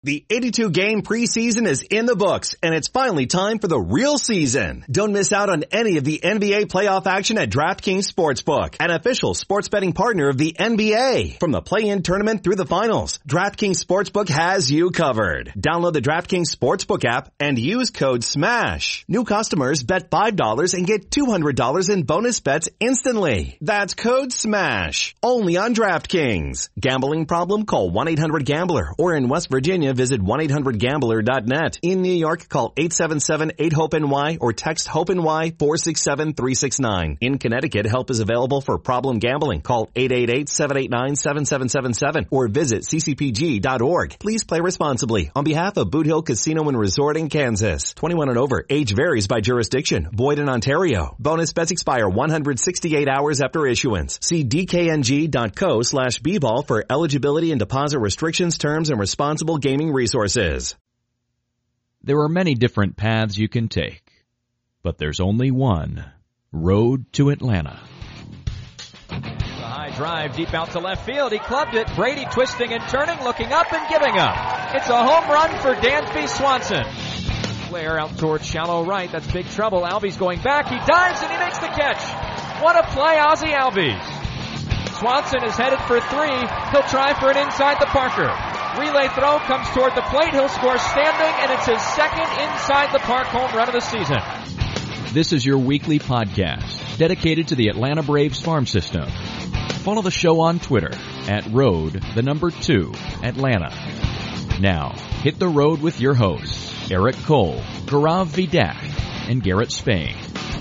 The 82-game preseason is in the books, and it's finally time for the real season. Don't miss out on any of the NBA playoff action at DraftKings Sportsbook, an official sports betting partner of the NBA. From the play-in tournament through the finals, DraftKings Sportsbook has you covered. Download the DraftKings Sportsbook app and use code SMASH. New customers bet $5 and get $200 in bonus bets instantly. That's code SMASH. Only on DraftKings. Gambling problem? Call 1-800-GAMBLER. Or in West Virginia, visit 1-800-GAMBLER.net. In New York, call 877-8-HOPE-NY or text HOPE-NY 467-369. In Connecticut, help is available for problem gambling. Call 888-789-7777 or visit ccpg.org. Please play responsibly. On behalf of Boot Hill Casino and Resort in Kansas. 21 and over. Age varies by jurisdiction. Void in Ontario. Bonus bets expire 168 hours after issuance. See dkng.co/bball for eligibility and deposit restrictions, terms, and responsible gaming resources. There are many different paths you can take, but there's only one road to Atlanta. The high drive deep out to left field. He clubbed it. Brady twisting and turning, looking up and giving up. It's a home run for Dansby Swanson. Flair out towards shallow right. That's big trouble. Albies going back. He dives and he makes the catch. What a play, Ozzie Albies. Swanson is headed for three. He'll try for an inside the Parker. Relay throw comes toward the plate. He'll score standing, and it's his second inside the park home run of the season. This is your weekly podcast dedicated to the Atlanta Braves farm system. Follow the show on Twitter at road2Atlanta. Now, hit the road with your hosts, Eric Cole, Gaurav Vidak, and Garrett Spain.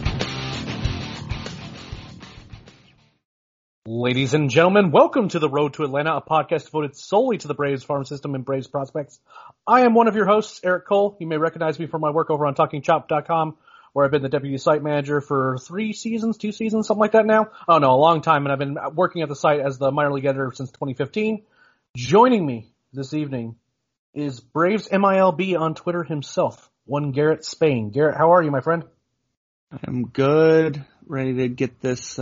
Ladies and gentlemen, welcome to the Road to Atlanta, a podcast devoted solely to the Braves farm system and Braves prospects. I am one of your hosts, Eric Cole. You may recognize me from my work over on TalkingChop.com, where I've been the deputy site manager for 2 seasons, something like that now. Oh no, a long time, and I've been working at the site as the minor league editor since 2015. Joining me this evening is Braves MILB on Twitter himself, one Garrett Spain. Garrett, how are you, my friend? I'm good, ready to get this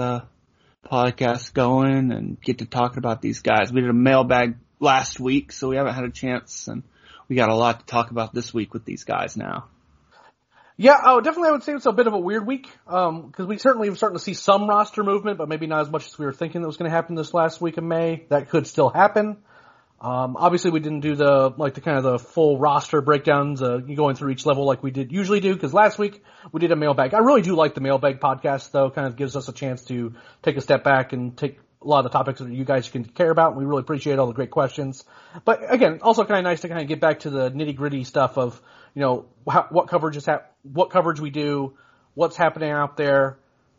podcast going and get to talking about these guys. We did a mailbag last week, so we haven't had a chance, and we got a lot to talk about this week with these guys now. Yeah, definitely I would say it's a bit of a weird week, because we certainly are starting to see some roster movement, but maybe not as much as we were thinking that was going to happen this last week of May. That could still happen. Obviously we didn't do the full roster breakdowns, going through each level like we usually do, because last week we did a mailbag. I really do like the mailbag podcast, though. Kind of gives us a chance to take a step back and take a lot of the topics that you guys can care about. We really appreciate all the great questions. But again, also kind of nice to kind of get back to the nitty gritty stuff of, what coverage we do, what's happening out there.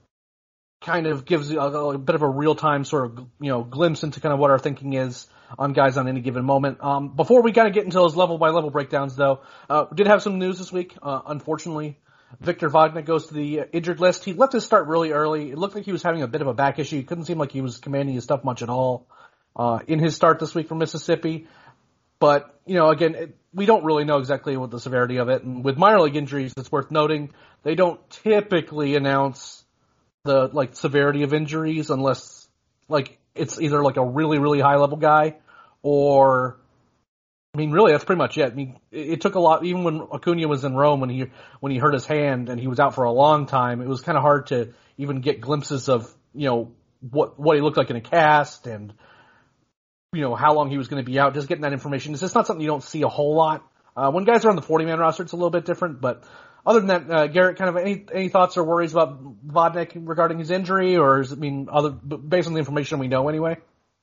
Kind of gives a bit of a real-time sort of, glimpse into kind of what our thinking is on guys on any given moment. Before we kind of get into those level-by-level breakdowns, though, we did have some news this week. Unfortunately, Victor Vodnik goes to the injured list. He left his start really early. It looked like he was having a bit of a back issue. It couldn't seem like he was commanding his stuff much at all in his start this week for Mississippi. But, again, we don't really know exactly what the severity of it. And with minor league injuries, it's worth noting, they don't typically announce the severity of injuries unless it's either a really, really high level guy or, really that's pretty much it. It took a lot, even when Acuna was in Rome when he hurt his hand and he was out for a long time, it was kind of hard to even get glimpses of, what he looked like in a cast and, how long he was going to be out. Just getting that information. It's just not something you don't see a whole lot. When guys are on the 40-man roster, it's a little bit different, but other than that, Garrett, kind of any thoughts or worries about Vodnik regarding his injury, or is it, based on the information we know anyway?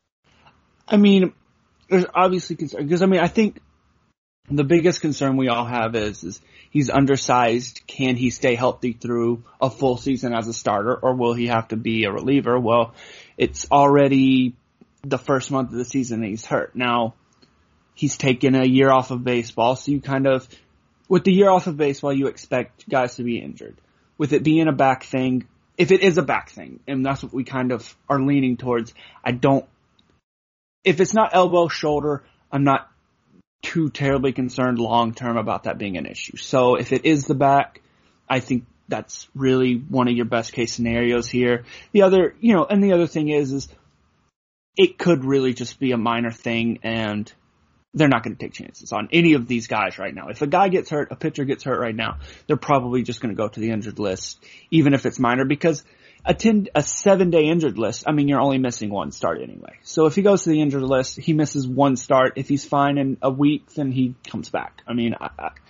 There's obviously concern, because I think the biggest concern we all have is he's undersized. Can he stay healthy through a full season as a starter, or will he have to be a reliever? Well, it's already the first month of the season and he's hurt. Now, he's taken a year off of baseball, so you kind of, with the year off of baseball, you expect guys to be injured. With it being a back thing, if it is a back thing, and that's what we kind of are leaning towards, if it's not elbow, shoulder, I'm not too terribly concerned long term about that being an issue. So if it is the back, I think that's really one of your best case scenarios here. The other, and the other thing is it could really just be a minor thing and they're not going to take chances on any of these guys right now. If a guy gets hurt, a pitcher gets hurt right now, they're probably just going to go to the injured list, even if it's minor, because a 7-day injured list, I mean, you're only missing one start anyway. So if he goes to the injured list, he misses one start. If he's fine in a week, then he comes back. I mean,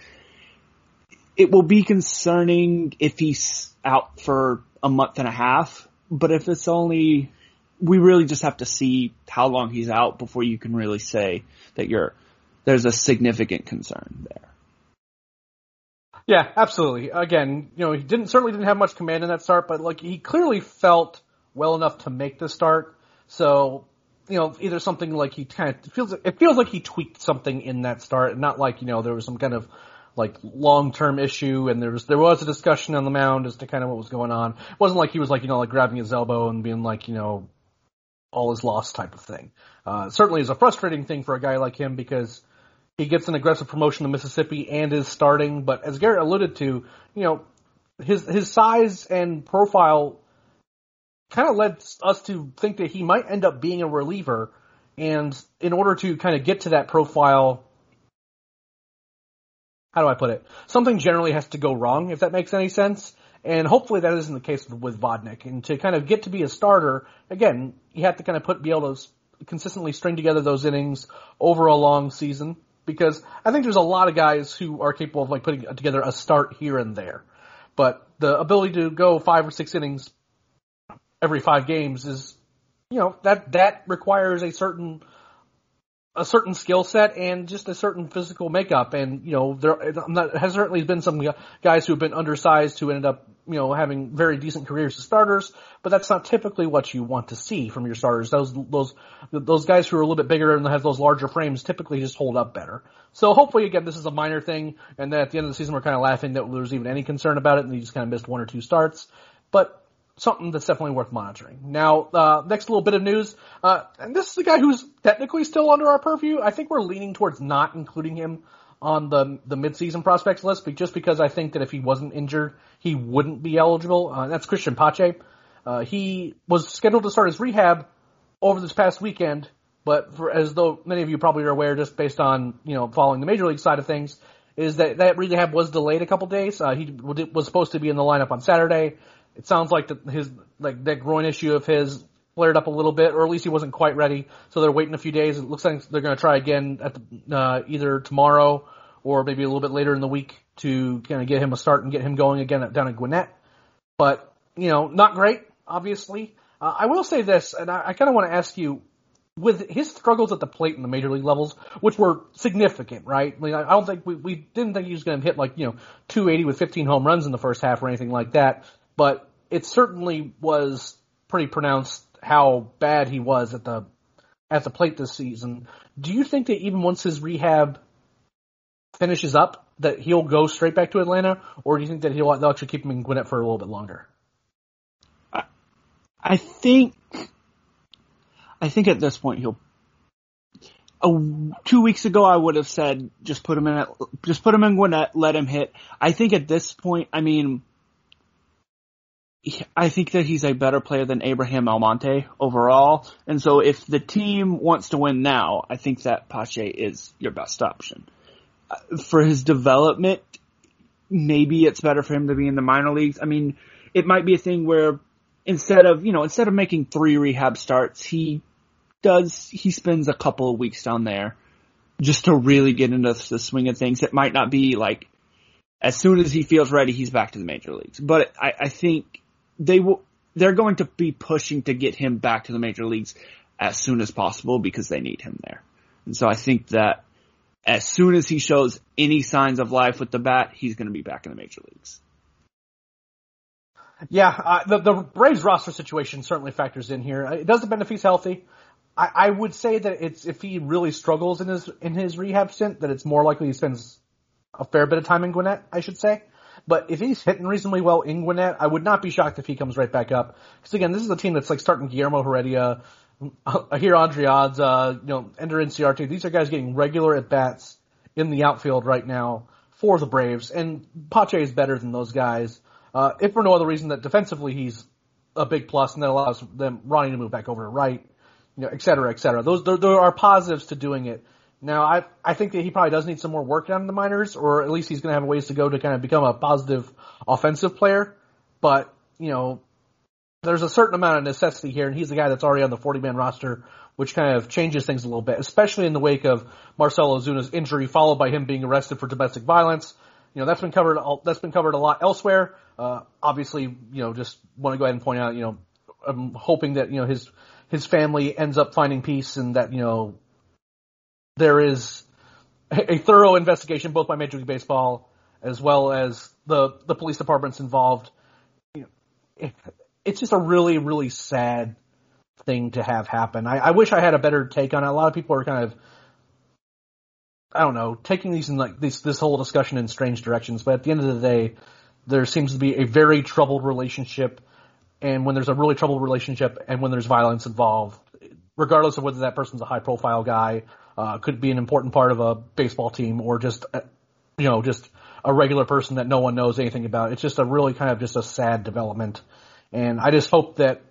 it will be concerning if he's out for a month and a half, but if it's only, we really just have to see how long he's out before you can really say that there's a significant concern there. Yeah, absolutely. Again, he certainly didn't have much command in that start, but like he clearly felt well enough to make the start. So, either something like it feels like he tweaked something in that start, and not like, there was some kind of like long-term issue, and there was a discussion on the mound as to kind of what was going on. It wasn't like he was like, like grabbing his elbow and being like, all is lost type of thing. Certainly is a frustrating thing for a guy like him because he gets an aggressive promotion to Mississippi and is starting, but as Garrett alluded to, his size and profile kind of led us to think that he might end up being a reliever, and in order to kind of get to that profile, how do I put it? Something generally has to go wrong, if that makes any sense. And hopefully that isn't the case with Vodnik. And to kind of get to be a starter, again, you have to kind of be able to consistently string together those innings over a long season. Because I think there's a lot of guys who are capable of like putting together a start here and there. But the ability to go 5 or 6 innings every 5 games is, that requires a certain skill set and just a certain physical makeup. And, there has certainly been some guys who have been undersized who ended up, having very decent careers as starters, but that's not typically what you want to see from your starters. Those guys who are a little bit bigger and have those larger frames typically just hold up better. So hopefully, again, this is a minor thing, and then at the end of the season we're kind of laughing that there was even any concern about it and he just kind of missed 1 or 2 starts. But something that's definitely worth monitoring. Now, next little bit of news, and this is a guy who's technically still under our purview. I think we're leaning towards not including him on the midseason prospects list, but just because I think that if he wasn't injured, he wouldn't be eligible. That's Christian Pache. He was scheduled to start his rehab over this past weekend, but as though many of you probably are aware, just based on, following the major league side of things, is that rehab was delayed a couple days. He was supposed to be in the lineup on Saturday. It sounds like that groin issue of his flared up a little bit, or at least he wasn't quite ready. So they're waiting a few days. It looks like they're going to try again at either tomorrow or maybe a little bit later in the week to kind of get him a start and get him going again down at Gwinnett. But, not great, obviously. I will say this, and I kind of want to ask you, with his struggles at the plate in the major league levels, which were significant, right? I mean, I don't think we didn't think he was going to hit 280 with 15 home runs in the first half or anything like that. But it certainly was pretty pronounced how bad he was at the plate this season. Do you think that even once his rehab finishes up, that he'll go straight back to Atlanta, or do you think that they'll actually keep him in Gwinnett for a little bit longer? I think at this point 2 weeks ago I would have said just put him in Gwinnett, let him hit. I think at this point, I think that he's a better player than Abraham Almonte overall. And so if the team wants to win now, I think that Pache is your best option. For his development, maybe it's better for him to be in the minor leagues. I mean, it might be a thing where instead of making 3 rehab starts, he spends a couple of weeks down there just to really get into the swing of things. It might not be like as soon as he feels ready, he's back to the major leagues. But I think they're going to be pushing to get him back to the major leagues as soon as possible because they need him there. And so I think that as soon as he shows any signs of life with the bat, he's going to be back in the major leagues. Yeah, the Braves roster situation certainly factors in here. It does depend if he's healthy. I would say that if he really struggles in his rehab stint, that it's more likely he spends a fair bit of time in Gwinnett, I should say. But if he's hitting reasonably well in Gwinnett, I would not be shocked if he comes right back up. Because again, this is a team that's like starting Guillermo Heredia, Ahir Andriads, Ender Inciarte. These are guys getting regular at-bats in the outfield right now for the Braves. And Pache is better than those guys. If for no other reason that defensively he's a big plus and that allows them Ronnie to move back over to right, et cetera, et cetera. There are positives to doing it Now, I think that he probably does need some more work down in the minors, or at least he's going to have ways to go to kind of become a positive offensive player. But, there's a certain amount of necessity here, and he's the guy that's already on the 40-man roster, which kind of changes things a little bit, especially in the wake of Marcell Ozuna's injury, followed by him being arrested for domestic violence. That's been covered a lot elsewhere. Obviously, just want to go ahead and point out, I'm hoping that, his family ends up finding peace and that, there is a thorough investigation both by Major League Baseball as well as the police departments involved. It's just a really, really sad thing to have happen. I wish I had a better take on it. A lot of people are kind of, I don't know, taking these in like this whole discussion in strange directions. But at the end of the day, there seems to be a very troubled relationship. And when there's a really troubled relationship and when there's violence involved, regardless of whether that person's a high profile guy, could be an important part of a baseball team or just, just a regular person that no one knows anything about. It's just a really kind of just a sad development. And I just hope that,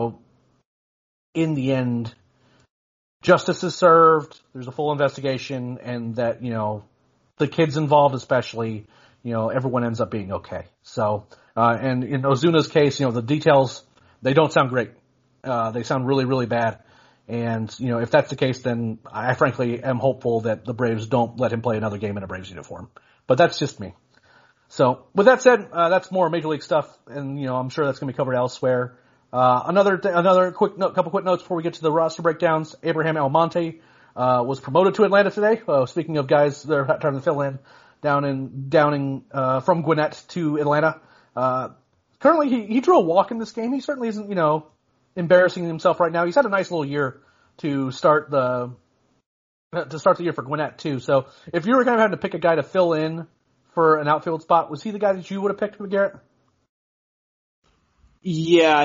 in the end, justice is served, there's a full investigation, and that, the kids involved especially, everyone ends up being okay. So, and in Ozuna's case, the details, they don't sound great. They sound really, really bad. And, if that's the case, then I frankly am hopeful that the Braves don't let him play another game in a Braves uniform. But that's just me. So, with that said, that's more Major League stuff, and, I'm sure that's going to be covered elsewhere. Another couple quick notes before we get to the roster breakdowns. Abraham Almonte, was promoted to Atlanta today. Speaking of guys that are trying to fill in, downing from Gwinnett to Atlanta. Currently he drew a walk in this game. He certainly isn't, embarrassing himself right now. He's had a nice little year to start the year for Gwinnett too. So if you were kind of having to pick a guy to fill in for an outfield spot, was he the guy that you would have picked, Garrett? Yeah,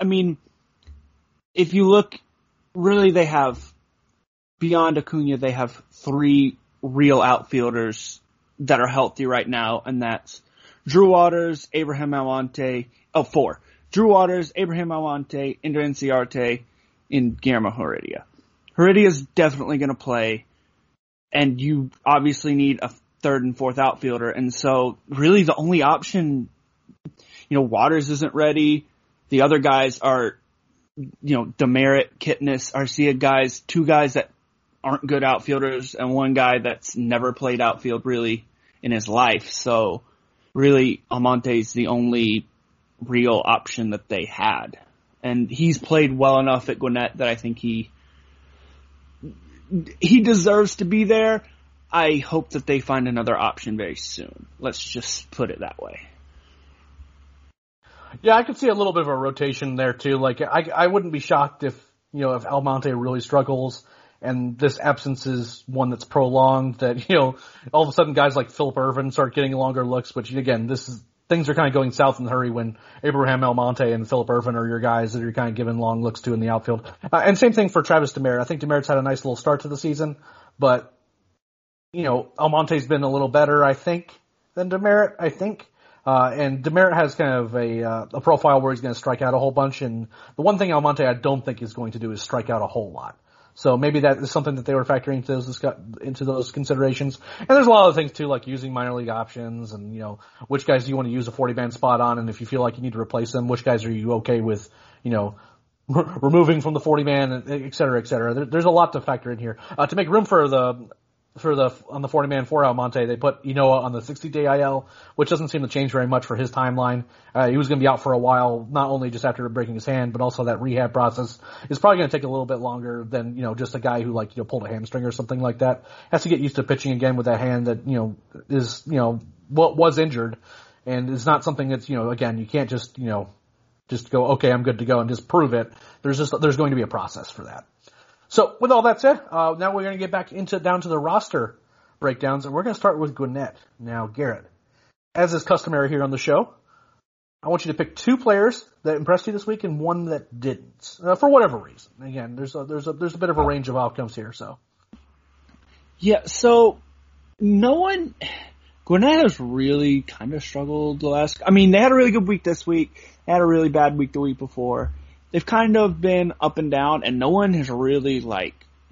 if you look, really they have, beyond Acuna, they have 3 real outfielders that are healthy right now, and that's Drew Waters, Abraham Almonte, 4. Drew Waters, Abraham Almonte, Ender Inciarte, and Guillermo Heredia. Heredia's definitely going to play, and you obviously need a 3rd and 4th outfielder, and so really the only option, Waters isn't ready. The other guys are, Demerit, Kitness, Arcia 2 guys that aren't good outfielders, and 1 guy that's never played outfield really in his life. So really Almonte's the only real option that they had. And he's played well enough at Gwinnett that I think he deserves to be there. I hope that they find another option very soon. Let's just put it that way. Yeah, I could see a little bit of a rotation there too. Like, I wouldn't be shocked if Almonte really struggles and this absence is one that's prolonged, that, all of a sudden guys like Phillip Ervin start getting longer looks, which again, things are kind of going south in a hurry when Abraham Almonte and Phillip Ervin are your guys that you're kind of giving long looks to in the outfield. And same thing for Travis Demerit. I think Demerit's had a nice little start to the season, but, Almonte's been a little better, I think, than Demerit, and Demerit has kind of a profile where he's going to strike out a whole bunch, and the one thing Almonte I don't think is going to do is strike out a whole lot. So maybe that is something that they were factoring into those considerations. And there's a lot of things too, like using minor league options and, which guys do you want to use a 40-man spot on, and if you feel like you need to replace them, which guys are you okay with, removing from the 40-man, et cetera, et cetera. There's a lot to factor in here. To make room on the 40-man for Almonte, they put Ynoa on the 60-day IL, which doesn't seem to change very much for his timeline. He was going to be out for a while, not only just after breaking his hand, but also that rehab process is probably going to take a little bit longer than, just a guy who pulled a hamstring or something like that. Has to get used to pitching again with that hand that, is, was injured, and is not something that's, again, you can't just go, okay, I'm good to go and just prove it. There's going to be a process for that. So, with all that said, now we're going to get back down to the roster breakdowns, and we're going to start with Gwinnett. Now, Garrett, as is customary here on the show, I want you to pick 2 players that impressed you this week and 1 that didn't, for whatever reason. Again, there's a bit of a range of outcomes here, so. Yeah, so Gwinnett has really kind of struggled the last, they had a really good week this week. They had a really bad week the week before. They've kind of been up and down, and no one has really,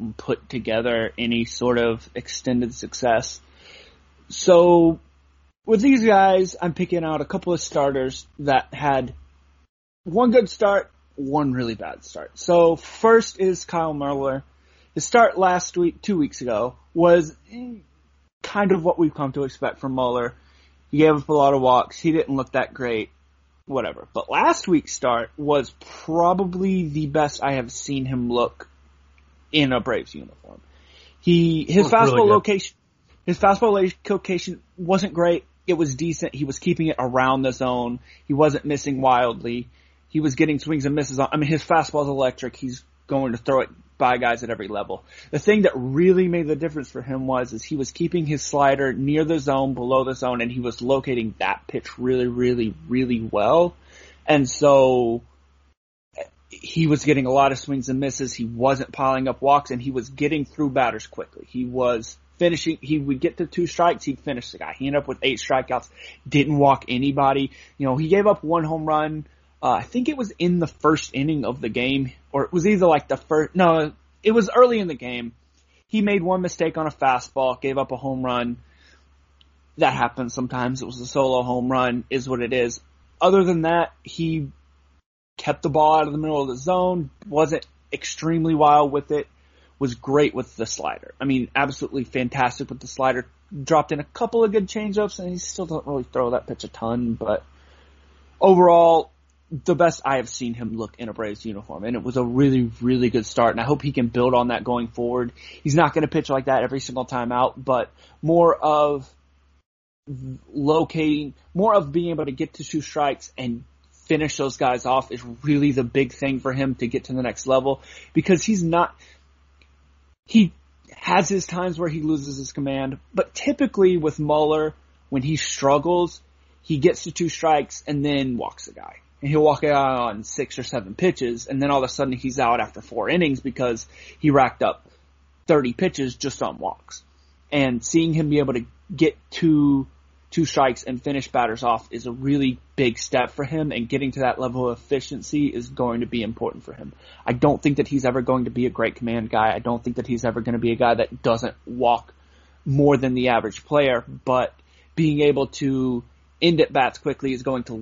and put together any sort of extended success. So with these guys, I'm picking out a couple of starters that had one good start, one really bad start. So first is Kyle Muller. His start last week, 2 weeks ago, was kind of what we've come to expect from Muller. He gave up a lot of walks. He didn't look that great. Whatever. But last week's start was probably the best I have seen him look in a Braves uniform. His fastball location wasn't great. It was decent. He was keeping it around the zone. He wasn't missing wildly. He was getting swings and misses. His fastball is electric. He's going to throw it by guys at every level. The thing that really made the difference for him was he was keeping his slider near the zone, below the zone, and he was locating that pitch really, really, really well. And so he was getting a lot of swings and misses. He wasn't piling up walks, and he was getting through batters quickly. He was finishing. He would get to 2 strikes, he'd finish the guy. He ended up with 8 strikeouts, didn't walk anybody. He gave up 1 home run. I think it was in the first inning of the game, or it was either it was early in the game. He made 1 mistake on a fastball, gave up a home run. That happens sometimes. It was a solo home run, is what it is. Other than that, he kept the ball out of the middle of the zone, wasn't extremely wild with it, was great with the slider. Absolutely fantastic with the slider. Dropped in a couple of good changeups, and he still doesn't really throw that pitch a ton, but overall, the best I have seen him look in a Braves uniform, and it was a really, really good start, and I hope he can build on that going forward. He's not going to pitch like that every single time out, but more of being able to get to 2 strikes and finish those guys off is really the big thing for him to get to the next level, because he has his times where he loses his command, but typically with Muller, when he struggles, he gets to 2 strikes and then walks the guy. And he'll walk out on 6 or 7 pitches, and then all of a sudden he's out after 4 innings because he racked up 30 pitches just on walks. And seeing him be able to get to 2 strikes and finish batters off is a really big step for him, and getting to that level of efficiency is going to be important for him. I don't think that he's ever going to be a great command guy. I don't think that he's ever going to be a guy that doesn't walk more than the average player, but being able to end at bats quickly is going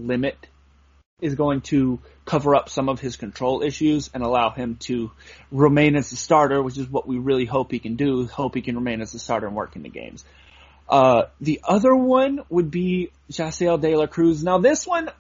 to cover up some of his control issues and allow him to remain as a starter, which is what we really hope he can do, hope he can remain as a starter and work in the games. The other one would be Yasiel De La Cruz. Now this one,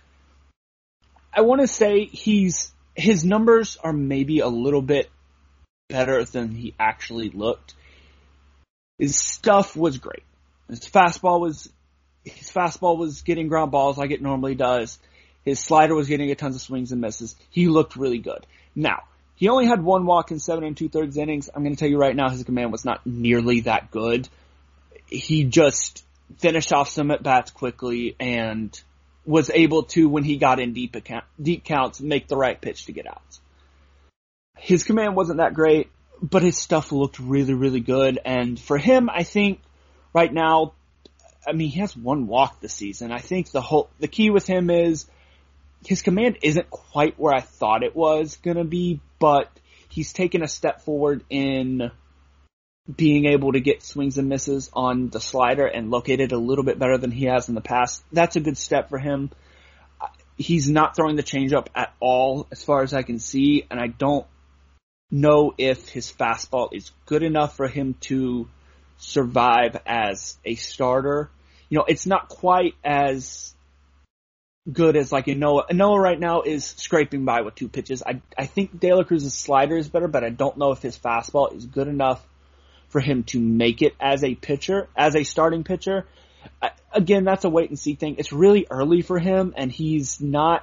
I want to say his numbers are maybe a little bit better than he actually looked. His stuff was great. His fastball was getting ground balls like it normally does. His slider was getting a tons of swings and misses. He looked really good. Now, he only had 1 walk in 7 2/3 innings. I'm going to tell you right now, his command was not nearly that good. He just finished off some at-bats quickly and was able to, when he got in deep counts, make the right pitch to get out. His command wasn't that great, but his stuff looked really, really good. And for him, I think right now, he has 1 walk this season. I think the key with him is his command isn't quite where I thought it was going to be, but he's taken a step forward in being able to get swings and misses on the slider and locate it a little bit better than he has in the past. That's a good step for him. He's not throwing the changeup at all as far as I can see, and I don't know if his fastball is good enough for him to survive as a starter. It's not quite as good as Noah. Noah right now is scraping by with 2 pitches. I think De La Cruz's slider is better, but I don't know if his fastball is good enough for him to make it as a starting pitcher. Again, that's a wait and see thing. It's really early for him, and he's not,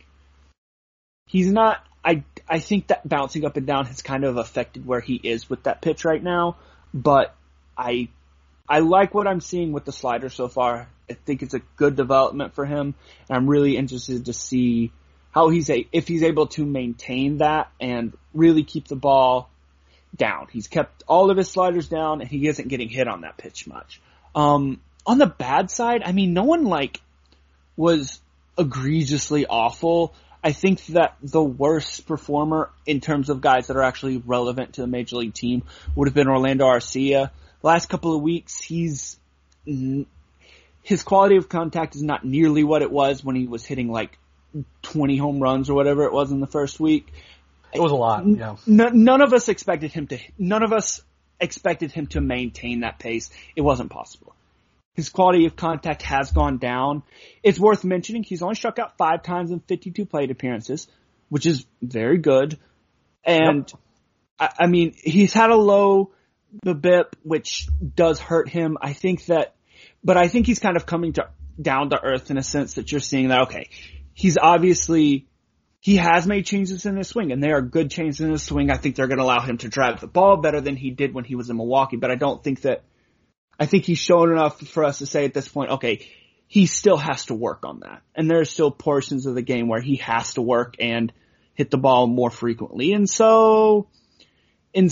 I think that bouncing up and down has kind of affected where he is with that pitch right now, but I like what I'm seeing with the slider so far. I think it's a good development for him, and I'm really interested to see how if he's able to maintain that and really keep the ball down. He's kept all of his sliders down, and he isn't getting hit on that pitch much. On the bad side, no one was egregiously awful. I think that the worst performer in terms of guys that are actually relevant to the major league team would have been Orlando Arcia. Last couple of weeks, his quality of contact is not nearly what it was when he was hitting like 20 home runs or whatever it was in the first week. It was a lot, yeah. None of us expected him to maintain that pace. It wasn't possible. His quality of contact has gone down. It's worth mentioning he's only struck out 5 times in 52 plate appearances, which is very good. And yep. I mean, he's had a low BABIP, which does hurt him. But I think he's kind of coming down to earth in a sense that you're seeing that, okay, he has made changes in his swing, and they are good changes in his swing. I think they're going to allow him to drive the ball better than he did when he was in Milwaukee, but I think he's shown enough for us to say at this point, okay, he still has to work on that. And there are still portions of the game where he has to work and hit the ball more frequently. And so, it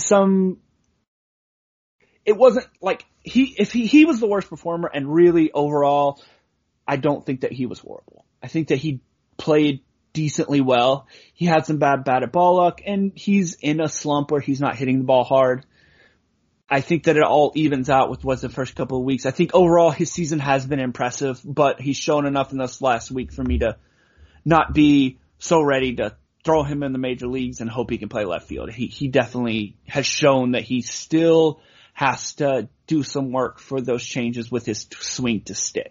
wasn't like if he was the worst performer, and really overall, I don't think that he was horrible. I think that he played decently well. He had some bad at ball luck, and he's in a slump where he's not hitting the ball hard. I think that it all evens out with what's the first couple of weeks. I think overall his season has been impressive, but he's shown enough in this last week for me to not be so ready to throw him in the major leagues and hope he can play left field. He definitely has shown that he still has to do some work for those changes with his swing to stick.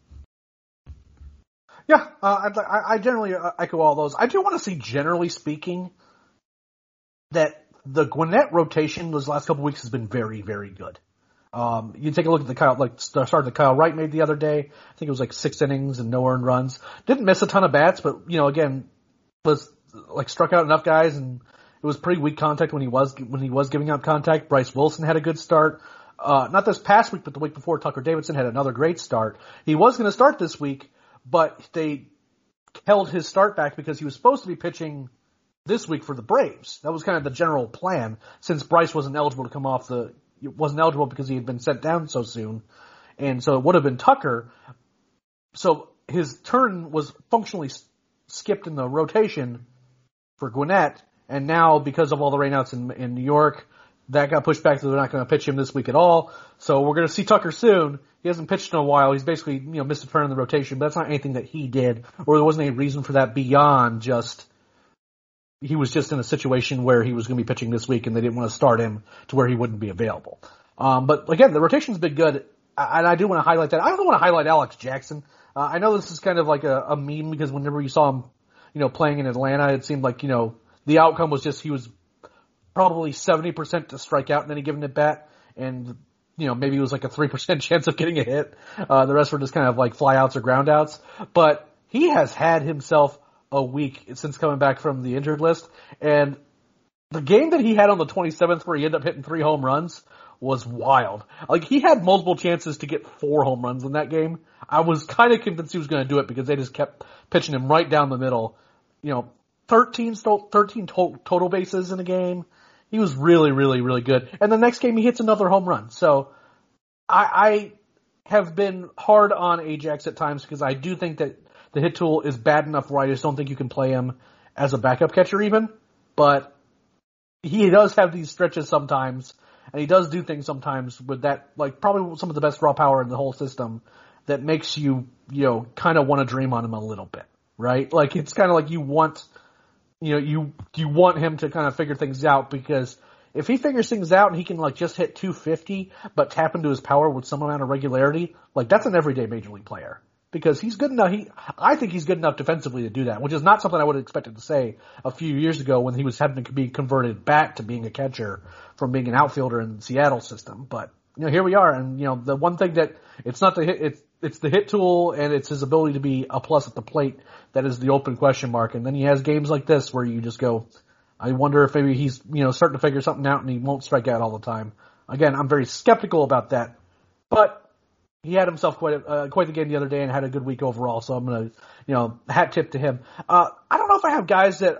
Yeah, I generally echo all those. I do want to see, generally speaking, that the Gwinnett rotation those last couple weeks has been very, very good. You take a look at the start that Kyle Wright made the other day. I think it was like 6 innings and no earned runs. Didn't miss a ton of bats, but again, was like struck out enough guys, and it was pretty weak contact when he was giving out contact. Bryce Wilson had a good start. Not this past week, but the week before, Tucker Davidson had another great start. He was going to start this week, but they held his start back because he was supposed to be pitching this week for the Braves. That was kind of the general plan, since Bryce wasn't eligible because he had been sent down so soon. And so it would have been Tucker. So his turn was functionally skipped in the rotation for Gwinnett. And now, because of all the rainouts in New York, that got pushed back, so they're not going to pitch him this week at all. So we're going to see Tucker soon. He hasn't pitched in a while. He's basically, missed a turn in the rotation, but that's not anything that he did, or there wasn't any reason for that beyond just he was just in a situation where he was going to be pitching this week, and they didn't want to start him to where he wouldn't be available. But again, the rotation's been good, and I do want to highlight that. I also want to highlight Alex Jackson. I know this is kind of like a meme, because whenever you saw him, playing in Atlanta, it seemed like, the outcome was just he was probably 70% to strike out in any given at bat, and maybe it was like a 3% chance of getting a hit. The rest were just kind of like flyouts or groundouts. But he has had himself a week since coming back from the injured list, and the game that he had on the 27th where he ended up hitting 3 home runs was wild. Like, he had multiple chances to get 4 home runs in that game. I was kind of convinced he was going to do it because they just kept pitching him right down the middle. 13 total bases in a game. He was really, really, really good. And the next game he hits another home run. So I have been hard on Ajax at times, because I do think that the hit tool is bad enough where I just don't think you can play him as a backup catcher even. But he does have these stretches sometimes, and he does do things sometimes with that, like probably some of the best raw power in the whole system, that makes you, kind of want to dream on him a little bit, right? Like, it's kind of like you want him to kind of figure things out, because if he figures things out and he can just hit 250 but tap into his power with some amount of regularity, that's an everyday major league player. Because he's good enough, I think he's good enough defensively to do that, which is not something I would have expected to say a few years ago when he was having to be converted back to being a catcher from being an outfielder in the Seattle system. But, here we are, and, the one thing that, it's not the hit, it's the hit tool, and it's his ability to be a plus at the plate that is the open question mark. And then he has games like this where you just go, I wonder if maybe he's, starting to figure something out and he won't strike out all the time. Again, I'm very skeptical about that, but he had himself quite the game the other day and had a good week overall. So I'm going to, hat tip to him. I don't know if I have guys that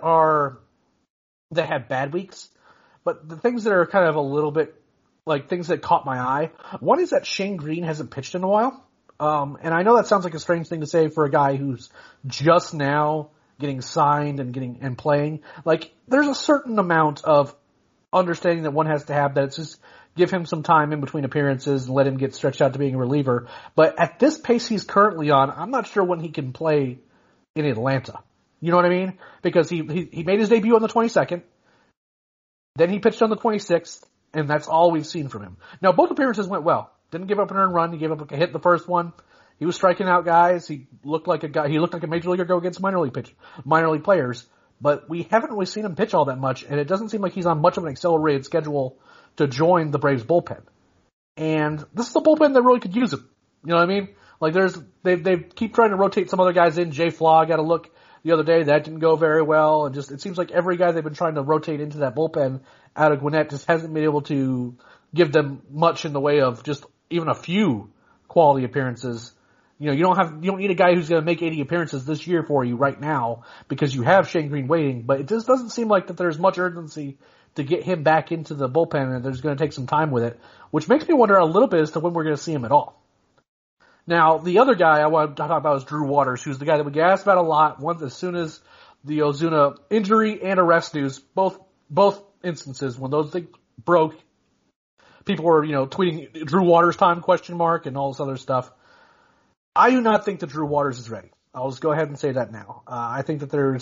had bad weeks, but the things that are kind of a little bit like things that caught my eye. One is that Shane Green hasn't pitched in a while. And I know that sounds like a strange thing to say for a guy who's just now getting signed and playing. Like, there's a certain amount of understanding that one has to have that it's just give him some time in between appearances and let him get stretched out to being a reliever. But at this pace he's currently on, I'm not sure when he can play in Atlanta. You know what I mean? Because he made his debut on the 22nd, then he pitched on the 26th, and that's all we've seen from him. Now, both appearances went well. Didn't give up an earned run. He gave up a hit in the first one. He was striking out guys. He looked like a major leaguer go against minor league players. But we haven't really seen him pitch all that much, and it doesn't seem like he's on much of an accelerated schedule to join the Braves bullpen. And this is the bullpen that really could use him. You know what I mean? Like they keep trying to rotate some other guys in. Jay Flaw got a look the other day. That didn't go very well. And it seems like every guy they've been trying to rotate into that bullpen out of Gwinnett just hasn't been able to give them much in the way of just even a few quality appearances. You know, you don't need a guy who's going to make 80 appearances this year for you right now because you have Shane Green waiting, but it just doesn't seem like that there's much urgency to get him back into the bullpen, and there's going to take some time with it, which makes me wonder a little bit as to when we're going to see him at all. Now, the other guy I want to talk about is Drew Waters, who's the guy that we get asked about a lot once as soon as the Ozuna injury and arrest news, both instances, when those things broke, people were, tweeting Drew Waters time ? And all this other stuff. I do not think that Drew Waters is ready. I'll just go ahead and say that now. I think that there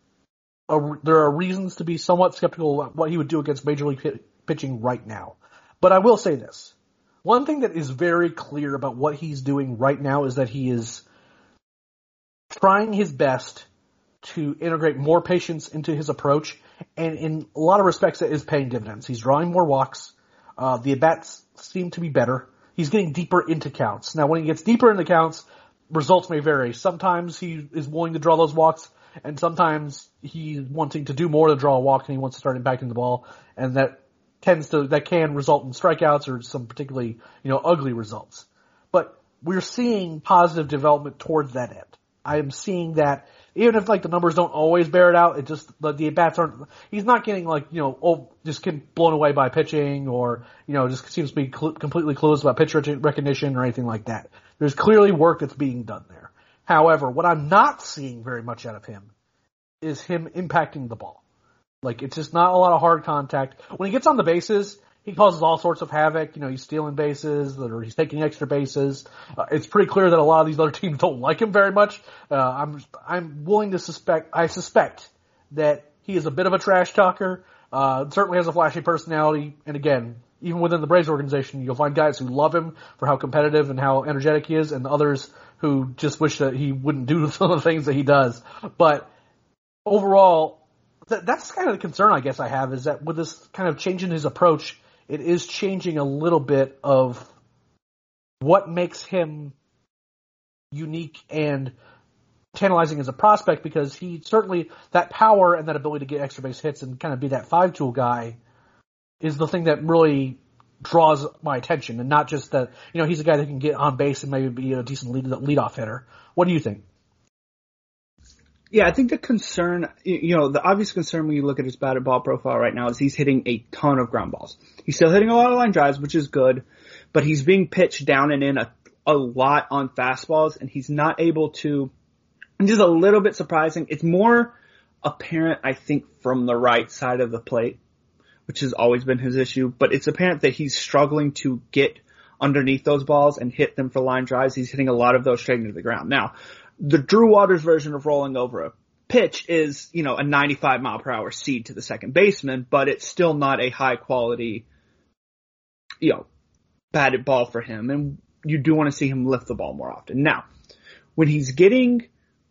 are reasons to be somewhat skeptical about what he would do against Major League pitching right now. But I will say this. One thing that is very clear about what he's doing right now is that he is trying his best to integrate more patience into his approach, and in a lot of respects it is paying dividends. He's drawing more walks. The at-bats seem to be better. He's getting deeper into counts. Now, when he gets deeper into counts, results may vary. Sometimes he is willing to draw those walks, and sometimes he's wanting to do more to draw a walk, and he wants to start impacting the ball, and that can result in strikeouts or some particularly, ugly results. But we're seeing positive development towards that end. I am seeing that, even if the numbers don't always bear it out, it just, the at-bats aren't, he's not getting just getting blown away by pitching or, just seems to be completely clueless about pitch recognition or anything like that. There's clearly work that's being done there. However, what I'm not seeing very much out of him is him impacting the ball. It's just not a lot of hard contact. When he gets on the bases, he causes all sorts of havoc. He's stealing bases, or he's taking extra bases. It's pretty clear that a lot of these other teams don't like him very much. I'm willing to suspect that he is a bit of a trash talker. Certainly has a flashy personality. And again, even within the Braves organization, you'll find guys who love him for how competitive and how energetic he is, and others who just wish that he wouldn't do some of the things that he does. But overall, that's kind of the concern I guess I have, is that with this kind of change in his approach, it is changing a little bit of what makes him unique and tantalizing as a prospect, because he certainly, that power and that ability to get extra base hits and kind of be that five-tool guy is the thing that really draws my attention, and not just that, he's a guy that can get on base and maybe be a decent leadoff hitter. What do you think? Yeah, I think the concern, the obvious concern when you look at his batted ball profile right now is he's hitting a ton of ground balls. He's still hitting a lot of line drives, which is good, but he's being pitched down and in a lot on fastballs, and he's not able to, which is a little bit surprising. It's more apparent, I think, from the right side of the plate, which has always been his issue, but it's apparent that he's struggling to get underneath those balls and hit them for line drives. He's hitting a lot of those straight into the ground. Now, the Drew Waters version of rolling over a pitch is, a 95-mile-per-hour seed to the second baseman, but it's still not a high-quality, batted ball for him, and you do want to see him lift the ball more often. Now, when he's getting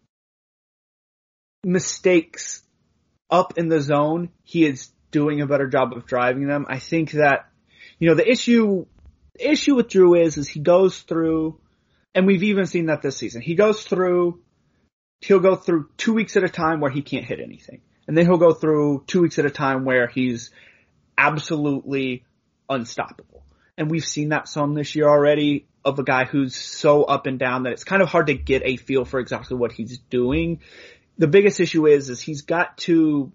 mistakes up in the zone, he is doing a better job of driving them. I think that, the issue with Drew is he goes through, and we've even seen that this season, he'll go through 2 weeks at a time where he can't hit anything. And then he'll go through 2 weeks at a time where he's absolutely unstoppable. And we've seen that some this year already, of a guy who's so up and down that it's kind of hard to get a feel for exactly what he's doing. The biggest issue is he's got to,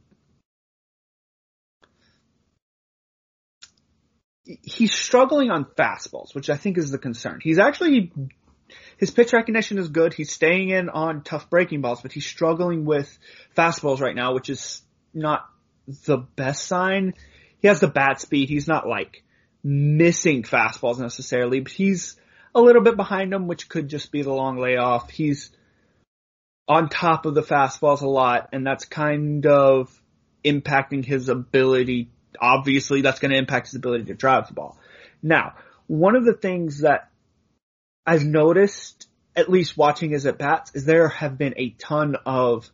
he's struggling on fastballs, which I think is the concern. He's actually his pitch recognition is good. He's staying in on tough breaking balls, but he's struggling with fastballs right now, which is not the best sign. He has the bat speed. He's not like missing fastballs necessarily, but he's a little bit behind him, which could just be the long layoff. He's on top of the fastballs a lot, and that's kind of impacting his ability. Obviously, that's going to impact his ability to drive the ball. Now, one of the things that I've noticed, at least watching his at-bats, is there have been a ton of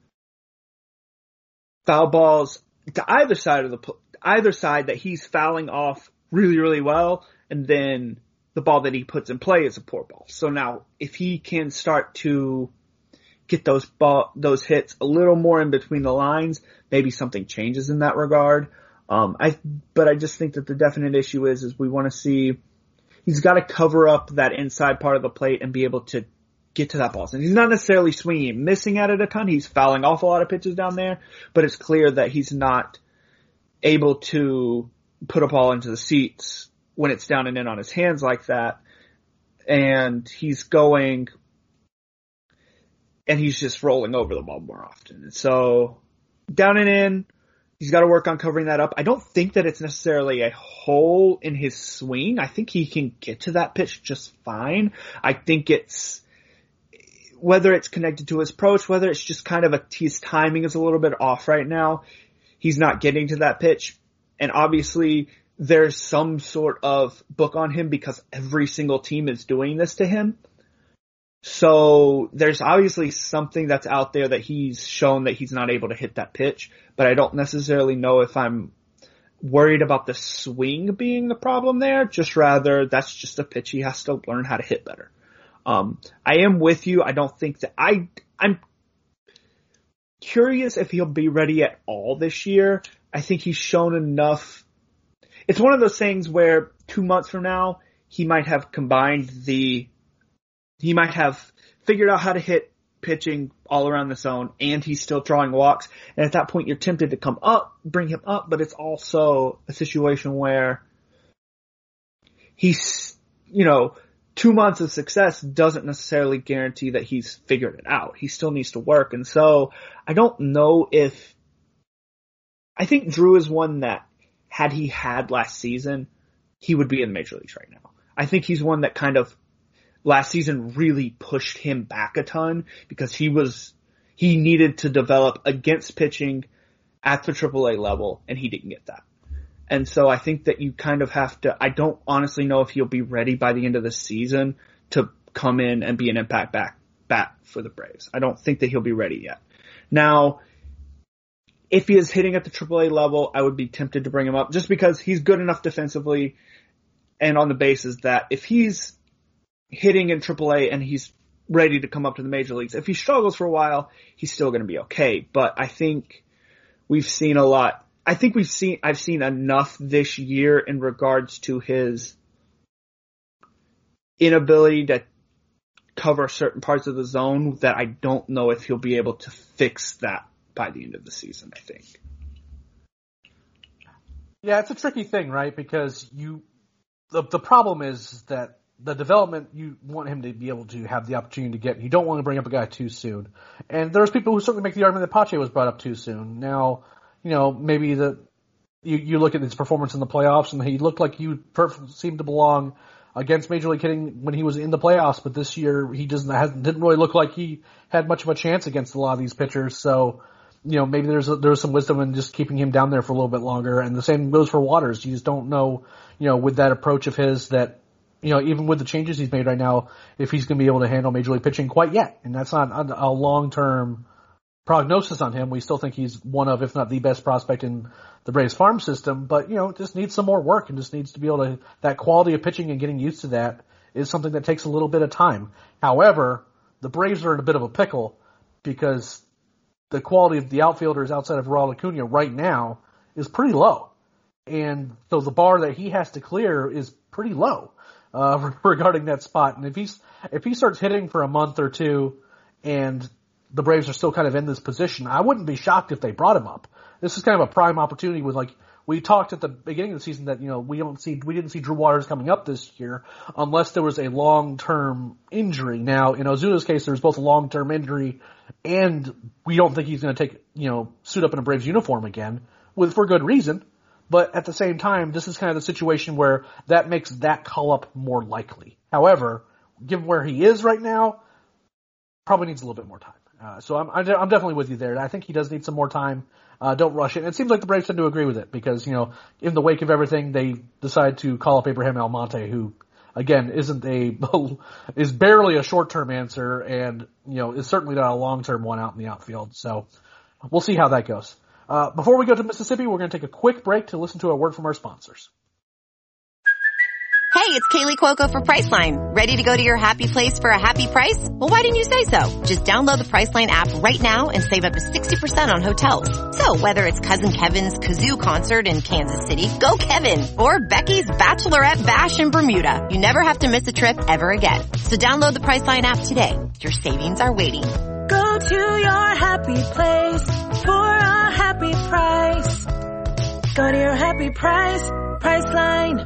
foul balls to either side that he's fouling off really, really well, and then the ball that he puts in play is a poor ball. So now, if he can start to get those hits a little more in between the lines, maybe something changes in that regard. But I just think that the definite issue is we want to see, he's got to cover up that inside part of the plate and be able to get to that ball. And he's not necessarily swinging, missing at it a ton. He's fouling off a lot of pitches down there, but it's clear that he's not able to put a ball into the seats when it's down and in on his hands like that. And he's going, and he's just rolling over the ball more often. So down and in, he's got to work on covering that up. I don't think that it's necessarily a hole in his swing. I think he can get to that pitch just fine. I think it's, whether it's connected to his approach, whether it's just kind of his timing is a little bit off right now. He's not getting to that pitch. And obviously there's some sort of book on him because every single team is doing this to him. So there's obviously something that's out there that he's shown that he's not able to hit that pitch, but I don't necessarily know if I'm worried about the swing being the problem there, just rather that's just a pitch he has to learn how to hit better. I am with you. I don't think that I'm curious if he'll be ready at all this year. I think he's shown enough. It's one of those things where 2 months from now, he might have figured out how to hit pitching all around the zone, and he's still drawing walks. And at that point, you're tempted to bring him up, but it's also a situation where he's, 2 months of success doesn't necessarily guarantee that he's figured it out. He still needs to work. And so I don't know I think Drew is one that had he had last season, he would be in the major leagues right now. I think he's one that kind of last season really pushed him back a ton because he needed to develop against pitching at the AAA level, and he didn't get that. And so I think that you kind of have to, I don't honestly know if he'll be ready by the end of the season to come in and be an impact bat for the Braves. I don't think that he'll be ready yet. Now, if he is hitting at the AAA level, I would be tempted to bring him up just because he's good enough defensively and on the bases that if he's hitting in AAA and he's ready to come up to the major leagues, if he struggles for a while, he's still going to be okay. But I think we've seen a lot. I've seen enough this year in regards to his inability to cover certain parts of the zone that I don't know if he'll be able to fix that by the end of the season, I think. Yeah, it's a tricky thing, right? Because the problem is that the development, you want him to be able to have the opportunity to get. You don't want to bring up a guy too soon. And there's people who certainly make the argument that Pache was brought up too soon. Now, maybe you look at his performance in the playoffs, and he looked like he seemed to belong against Major League hitting when he was in the playoffs. But this year, he didn't really look like he had much of a chance against a lot of these pitchers. So, maybe there's some wisdom in just keeping him down there for a little bit longer. And the same goes for Waters. You just don't know, with that approach of his that, even with the changes he's made right now, if he's going to be able to handle Major League pitching quite yet. And that's not a long-term prognosis on him. We still think he's one of, if not the best prospect in the Braves farm system, but, just needs some more work and just needs to be able to, that quality of pitching and getting used to that is something that takes a little bit of time. However, the Braves are in a bit of a pickle because the quality of the outfielders outside of Ronald Acuna right now is pretty low. And so the bar that he has to clear is pretty low, regarding that spot. And if he starts hitting for a month or two and the Braves are still kind of in this position, I wouldn't be shocked if they brought him up. This is kind of a prime opportunity with we talked at the beginning of the season that, we didn't see Drew Waters coming up this year unless there was a long-term injury. Now, in Ozuna's case, there's both a long-term injury and we don't think he's going to suit up in a Braves uniform again for good reason. But at the same time, this is kind of the situation where that makes that call-up more likely. However, given where he is right now, probably needs a little bit more time. So I'm definitely with you there. I think he does need some more time. Don't rush it. And it seems like the Braves tend to agree with it because, in the wake of everything, they decide to call up Abraham Almonte, who, again, is barely a short-term answer and, is certainly not a long-term one out in the outfield. So we'll see how that goes. Before we go to Mississippi, we're going to take a quick break to listen to a word from our sponsors. Hey, it's Kaylee Cuoco for Priceline. Ready to go to your happy place for a happy price? Well, why didn't you say so? Just download the Priceline app right now and save up to 60% on hotels. So whether it's Cousin Kevin's Kazoo Concert in Kansas City, go Kevin, or Becky's Bachelorette Bash in Bermuda, you never have to miss a trip ever again. So download the Priceline app today. Your savings are waiting. Go to your happy place for a happy price. Go to your happy price, Priceline.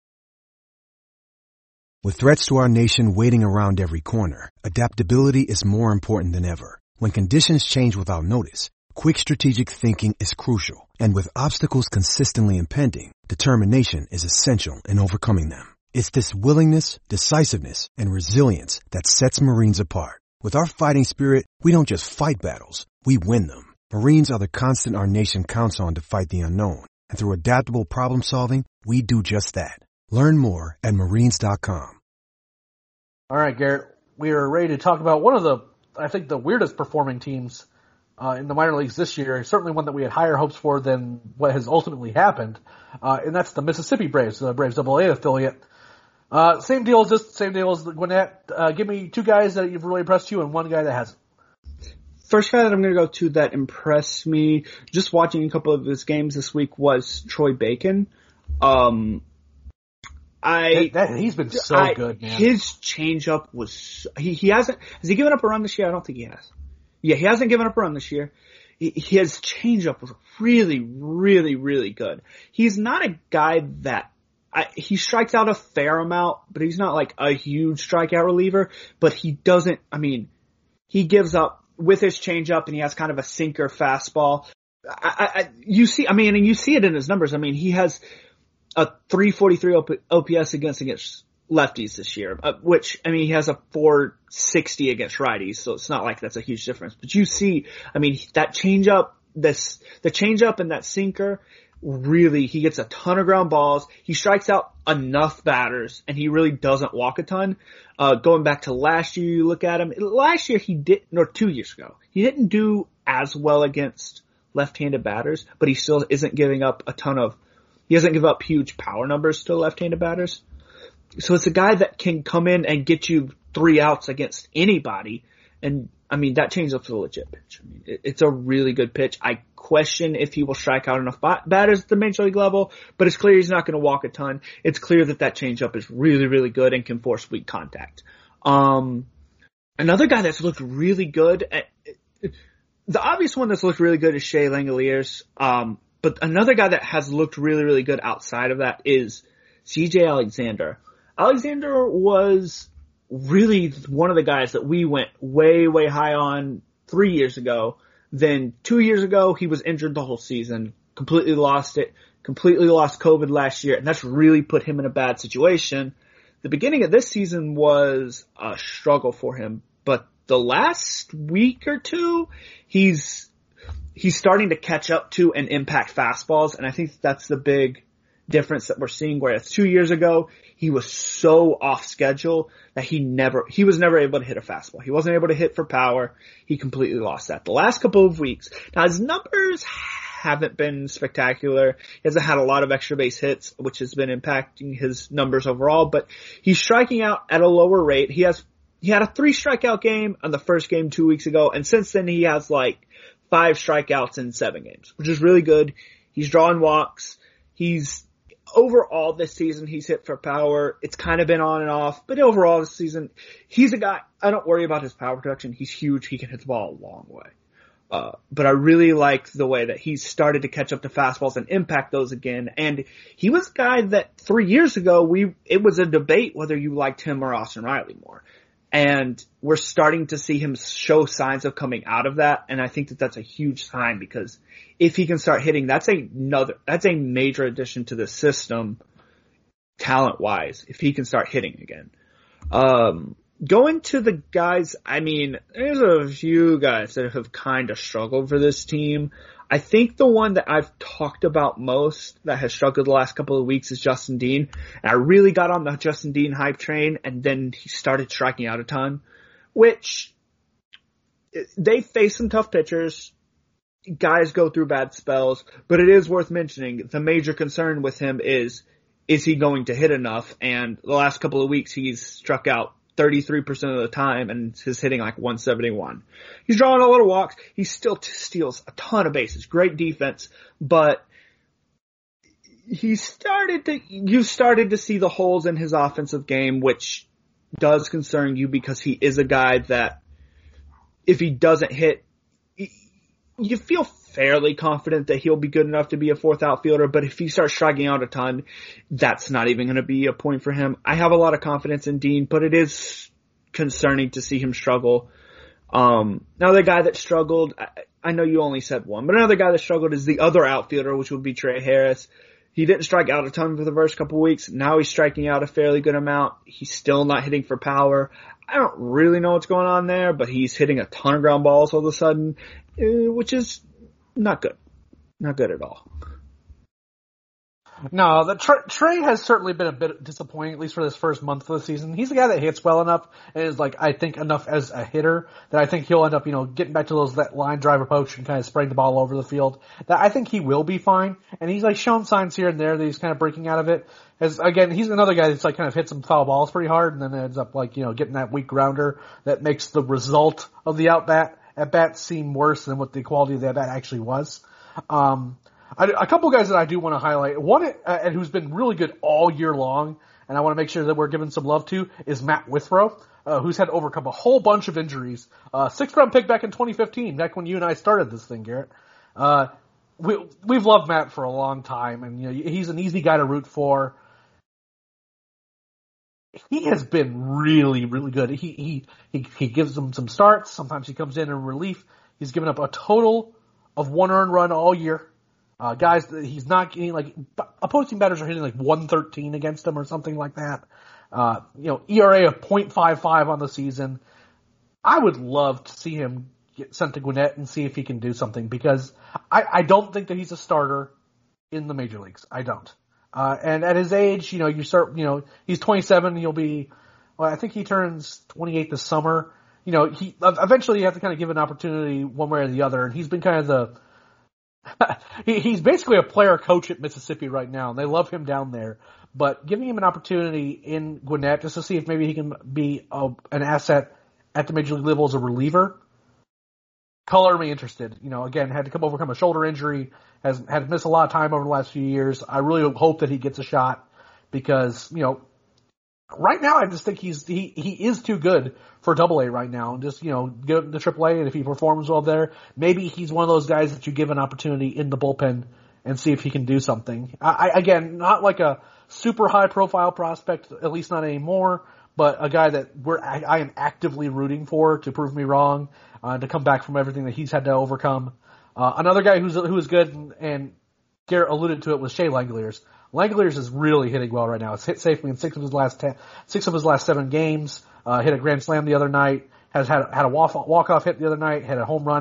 With threats to our nation waiting around every corner, adaptability is more important than ever. When conditions change without notice, quick strategic thinking is crucial. And with obstacles consistently impending, determination is essential in overcoming them. It's this willingness, decisiveness, and resilience that sets Marines apart. With our fighting spirit, we don't just fight battles, we win them. Marines are the constant our nation counts on to fight the unknown. And through adaptable problem solving, we do just that. Learn more at Marines.com. All right, Garrett, we are ready to talk about one of the weirdest performing teams in the minor leagues this year, certainly one that we had higher hopes for than what has ultimately happened, and that's the Mississippi Braves, the Braves AA affiliate. Same deal as Gwinnett. Give me two guys that you've really impressed you and one guy that hasn't. First guy that I'm going to go to that impressed me, just watching a couple of his games this week, was Troy Bacon. He's been so good, man. His changeup was, has he given up a run this year? I don't think he has. Yeah, he hasn't given up a run this year. His changeup was really, really, really good. He's not a guy that, he strikes out a fair amount, but he's not like a huge strikeout reliever, but he doesn't, he gives up with his changeup and he has kind of a sinker fastball. You see it in his numbers. He has a 343 OPS against lefties this year, which, he has a 460 against righties, so it's not like that's a huge difference. But you see, that changeup, the changeup and that sinker, really, he gets a ton of ground balls. He strikes out enough batters, and he really doesn't walk a ton. Going back to last year, you look at him. Last year 2 years ago, he didn't do as well against left-handed batters, but he still isn't giving up he doesn't give up huge power numbers to left-handed batters. So it's a guy that can come in and get you 3 outs against anybody. And, that changeup's a legit pitch. It's a really good pitch. I question if he will strike out enough batters at the major league level, but it's clear he's not going to walk a ton. It's clear that changeup is really, really good and can force weak contact. Another guy that's looked really good, the obvious one that's looked really good is Shea Langeliers. But another guy that has looked really, really good outside of that is CJ Alexander. Alexander was really one of the guys that we went way, way high on 3 years ago. Then 2 years ago, he was injured the whole season, completely lost COVID last year, and that's really put him in a bad situation. The beginning of this season was a struggle for him, but the last week or two, he's starting to catch up to and impact fastballs, and I think that's the big difference that we're seeing, whereas 2 years ago, he was so off schedule that he was never able to hit a fastball. He wasn't able to hit for power. He completely lost that. The last couple of weeks, now his numbers haven't been spectacular. He hasn't had a lot of extra base hits, which has been impacting his numbers overall, but he's striking out at a lower rate. He had a 3 strikeout game on the first game 2 weeks ago, and since then he has 5 strikeouts in 7 games, which is really good. He's drawing walks. Overall this season, he's hit for power. It's kind of been on and off, but overall this season, he's a guy, I don't worry about his power production. He's huge. He can hit the ball a long way. But I really like the way that he's started to catch up to fastballs and impact those again. And he was a guy that 3 years ago, it was a debate whether you liked him or Austin Riley more. And we're starting to see him show signs of coming out of that. And I think that that's a huge sign, because if he can start hitting, that's a major addition to the system talent wise, if he can start hitting again. Going to the guys, I mean, there's a few guys that have kind of struggled for this team. I think the one that I've talked about most that has struggled the last couple of weeks is Justin Dean. And I really got on the Justin Dean hype train, and then he started striking out a ton, which they face some tough pitchers. Guys go through bad spells, but it is worth mentioning the major concern with him is he going to hit enough? And the last couple of weeks he's struck out 33% of the time, and is hitting like 171. He's drawing a lot of walks. He still steals a ton of bases. Great defense, but you've started to see the holes in his offensive game, which does concern you, because he is a guy that if he doesn't hit, you feel fairly confident that he'll be good enough to be a fourth outfielder, but if he starts striking out a ton, that's not even going to be a point for him. I have a lot of confidence in Dean, but it is concerning to see him struggle. Another guy that struggled, I know you only said one, but another guy that struggled is the other outfielder, which would be Trey Harris. He didn't strike out a ton for the first couple of weeks. Now he's striking out a fairly good amount. He's still not hitting for power. I don't really know what's going on there, but he's hitting a ton of ground balls all of a sudden, which is not good. Not good at all. No, Trey has certainly been a bit disappointing, at least for this first month of the season. He's a guy that hits well enough and is I think enough as a hitter that I think he'll end up, getting back to that line drive approach and kind of spraying the ball all over the field. That I think he will be fine. And he's shown signs here and there that he's kind of breaking out of it. Again, he's another guy that's kind of hits some foul balls pretty hard and then ends up getting that weak grounder that makes the result of the at bat seem worse than what the quality of the at bat actually was. A couple guys that I do want to highlight. One, and who's been really good all year long, and I want to make sure that we're giving some love to, is Matt Withrow, who's had to overcome a whole bunch of injuries. 6th round pick back in 2015, back when you and I started this thing, Garrett. We've loved Matt for a long time, and he's an easy guy to root for. He has been really, really good. He gives them some starts. Sometimes he comes in relief. He's given up a total of 1 earned run all year. Guys, he's not getting opposing batters are hitting 113 against him or something like that. ERA of .55 on the season. I would love to see him get sent to Gwinnett and see if he can do something, because I don't think that he's a starter in the major leagues. I don't. And at his age, you start, he's 27, he'll be, I think he turns 28 this summer. He eventually you have to kind of give an opportunity one way or the other, and he's been kind of he's basically a player coach at Mississippi right now, and they love him down there. But giving him an opportunity in Gwinnett just to see if maybe he can be an asset at the major league level as a reliever, color me interested. Again, had to overcome a shoulder injury, had to miss a lot of time over the last few years. I really hope that he gets a shot, because right now I just think he is too good for AA right now, and just get him to AAA, and if he performs well there, maybe he's one of those guys that you give an opportunity in the bullpen and see if he can do something. Again, not like a super high profile prospect, at least not anymore, but a guy that I am actively rooting for to prove me wrong, to come back from everything that he's had to overcome. Another guy who is good, and Garrett alluded to it, was Shea Langeliers. Langeliers is really hitting well right now. It's hit safely in 6 of his last 7 games. Hit a grand slam the other night. Has had a walk-off hit the other night. Had a home run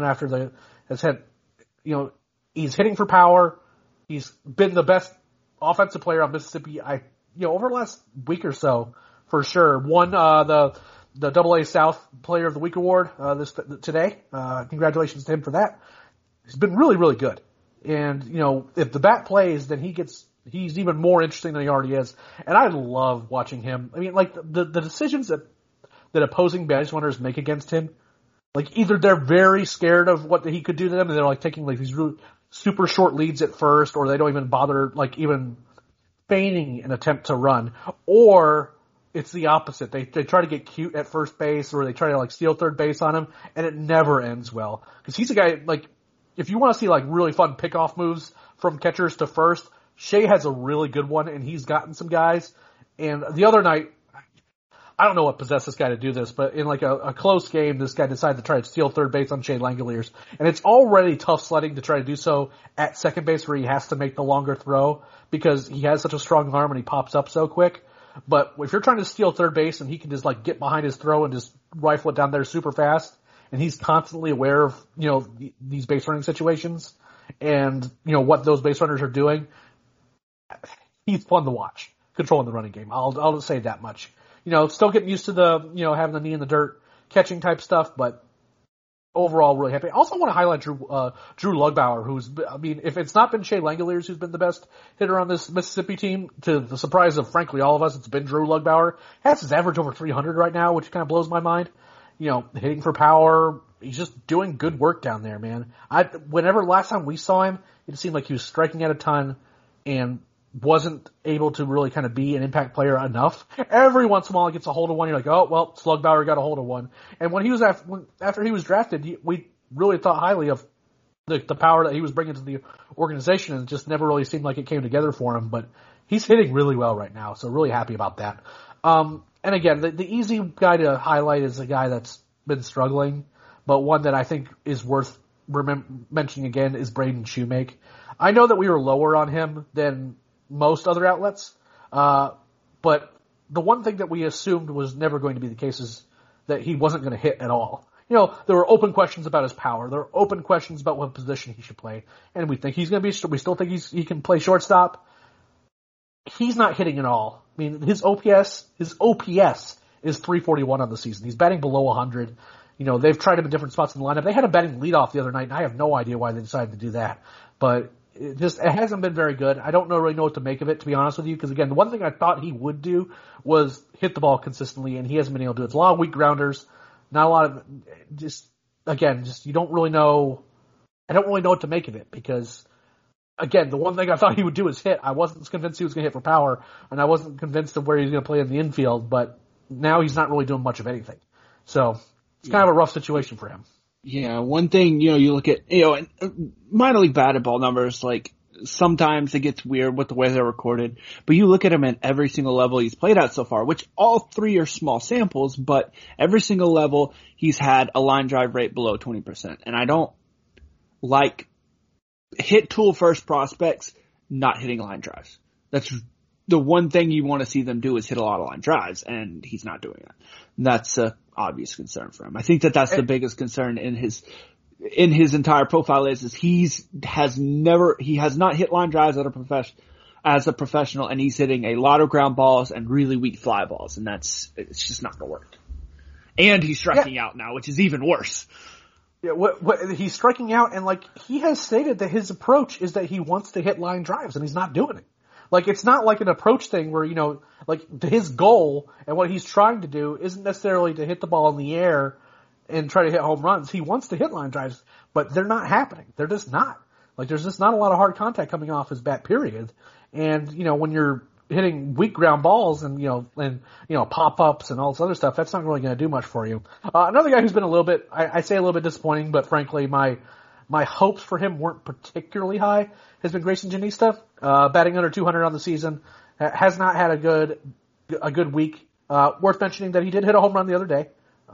he's hitting for power. He's been the best offensive player on Mississippi, over the last week or so, for sure. Won, the AA South Player of the Week award, today. Congratulations to him for that. He's been really, really good. And, if the bat plays, then he's even more interesting than he already is. And I love watching him. I mean, the decisions that opposing base runners make against him, either they're very scared of what he could do to them, and they're taking these really super short leads at first, or they don't even bother even feigning an attempt to run, or it's the opposite. They try to get cute at first base, or they try to like steal third base on him, and it never ends well. Because he's a guy, like, if you want to see like really fun pickoff moves from catchers to first, Shea has a really good one, and he's gotten some guys. And the other night, I don't know what possessed this guy to do this, but in like a close game, this guy decided to try to steal third base on Shea Langoliers. And it's already tough sledding to try to do so at second base, where he has to make the longer throw because he has such a strong arm and he pops up so quick. But if you're trying to steal third base and he can just like get behind his throw and just rifle it down there super fast, and he's constantly aware of, you know, these base running situations and, you know, what those base runners are doing, he's fun to watch controlling the running game. I'll just say that much. You know, still getting used to the, you know, having the knee in the dirt catching type stuff, but overall really happy. I also want to highlight Drew Lugbauer, who's, I mean, if it's not been Shea Langoliers who's been the best hitter on this Mississippi team, to the surprise of frankly all of us, it's been Drew Lugbauer. Has his average over 300 right now, which kind of blows my mind. You know, hitting for power. He's just doing good work down there, man. Whenever last time we saw him, it seemed like he was striking at a ton and wasn't able to really kind of be an impact player enough. Every once in a while he gets a hold of one, you're like, oh, well, Slugbauer got a hold of one. And when he was after he was drafted, we really thought highly of the power that he was bringing to the organization, and it just never really seemed like it came together for him. But he's hitting really well right now, so really happy about that. And again, the easy guy to highlight is a guy that's been struggling, but one that I think is worth mentioning again is Braden Shoemake. I know that we were lower on him than most other outlets, but the one thing that we assumed was never going to be the case is that he wasn't going to hit at all. You know, there were open questions about his power. There were open questions about what position he should play, and we think he's going to be. We still think he can play shortstop. He's not hitting at all. I mean, his OPS is 341 on the season. He's batting below 100. You know, they've tried him in different spots in the lineup. They had him batting leadoff the other night, and I have no idea why they decided to do that, but it hasn't been very good. I don't really know what to make of it, to be honest with you, because again, the one thing I thought he would do was hit the ball consistently, and he hasn't been able to do it. It's a lot of weak grounders, not a lot of, you don't really know, I don't really know what to make of it, because again, the one thing I thought he would do is hit. I wasn't convinced he was going to hit for power, and I wasn't convinced of where he was going to play in the infield, but now he's not really doing much of anything. So, it's kind of a rough situation for him. Yeah, one thing, you know, you look at, you know, minor league batted ball numbers, like, sometimes it gets weird with the way they're recorded, but you look at him at every single level he's played at so far, which all three are small samples, but every single level he's had a line drive rate below 20%. And I don't like hit tool first prospects not hitting line drives. That's the one thing you want to see them do is hit a lot of line drives, and he's not doing that. That's a obvious concern for him. I think that's the biggest concern in his entire profile is he has not hit line drives as a professional, and he's hitting a lot of ground balls and really weak fly balls, and it's just not gonna work. And he's striking out now, which is even worse. Yeah, he's striking out, and like he has stated that his approach is that he wants to hit line drives, and he's not doing it. Like, it's not like an approach thing where, you know, like, his goal and what he's trying to do isn't necessarily to hit the ball in the air and try to hit home runs. He wants to hit line drives, but they're not happening. They're just not. Like, there's just not a lot of hard contact coming off his bat, period. And, you know, when you're hitting weak ground balls and pop-ups and all this other stuff, that's not really going to do much for you. Another guy who's been a little bit, I say a little bit disappointing, but frankly, my hopes for him weren't particularly high, has been Grayson Janista, batting under 200 on the season, has not had a good week. Worth mentioning that he did hit a home run the other day,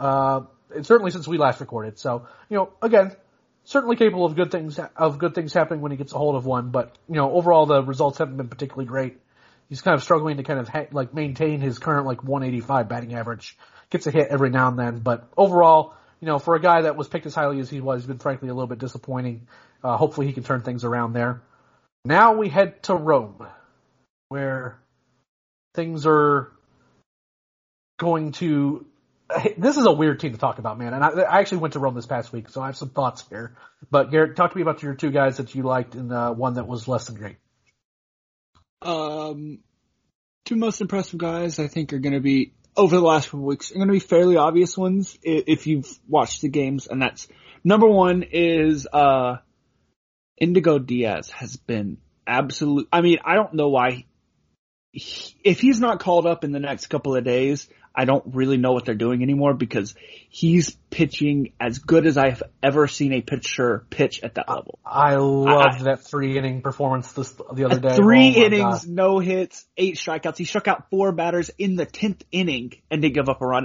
and certainly since we last recorded. So, you know, again, certainly capable of good things happening when he gets a hold of one, but, you know, overall the results haven't been particularly great. He's kind of struggling to kind of maintain his current 185 batting average. Gets a hit every now and then, but overall, you know, for a guy that was picked as highly as he was, he's been frankly a little bit disappointing. Hopefully he can turn things around there. Now we head to Rome, where things are going to... This is a weird team to talk about, man. And I actually went to Rome this past week, so I have some thoughts here. But Garrett, talk to me about your two guys that you liked and one that was less than great. Two most impressive guys I think are going to be, over the last couple weeks, are going to be fairly obvious ones if you've watched the games. And that's, number one is Indigo Diaz has been absolute. I mean, I don't know why if he's not called up in the next couple of days, I don't really know what they're doing anymore because he's pitching as good as I've ever seen a pitcher pitch at that level. I loved that 3-inning performance the other day. 3 innings, no hits, 8 strikeouts. He struck out 4 batters in the 10th inning and didn't give up a run.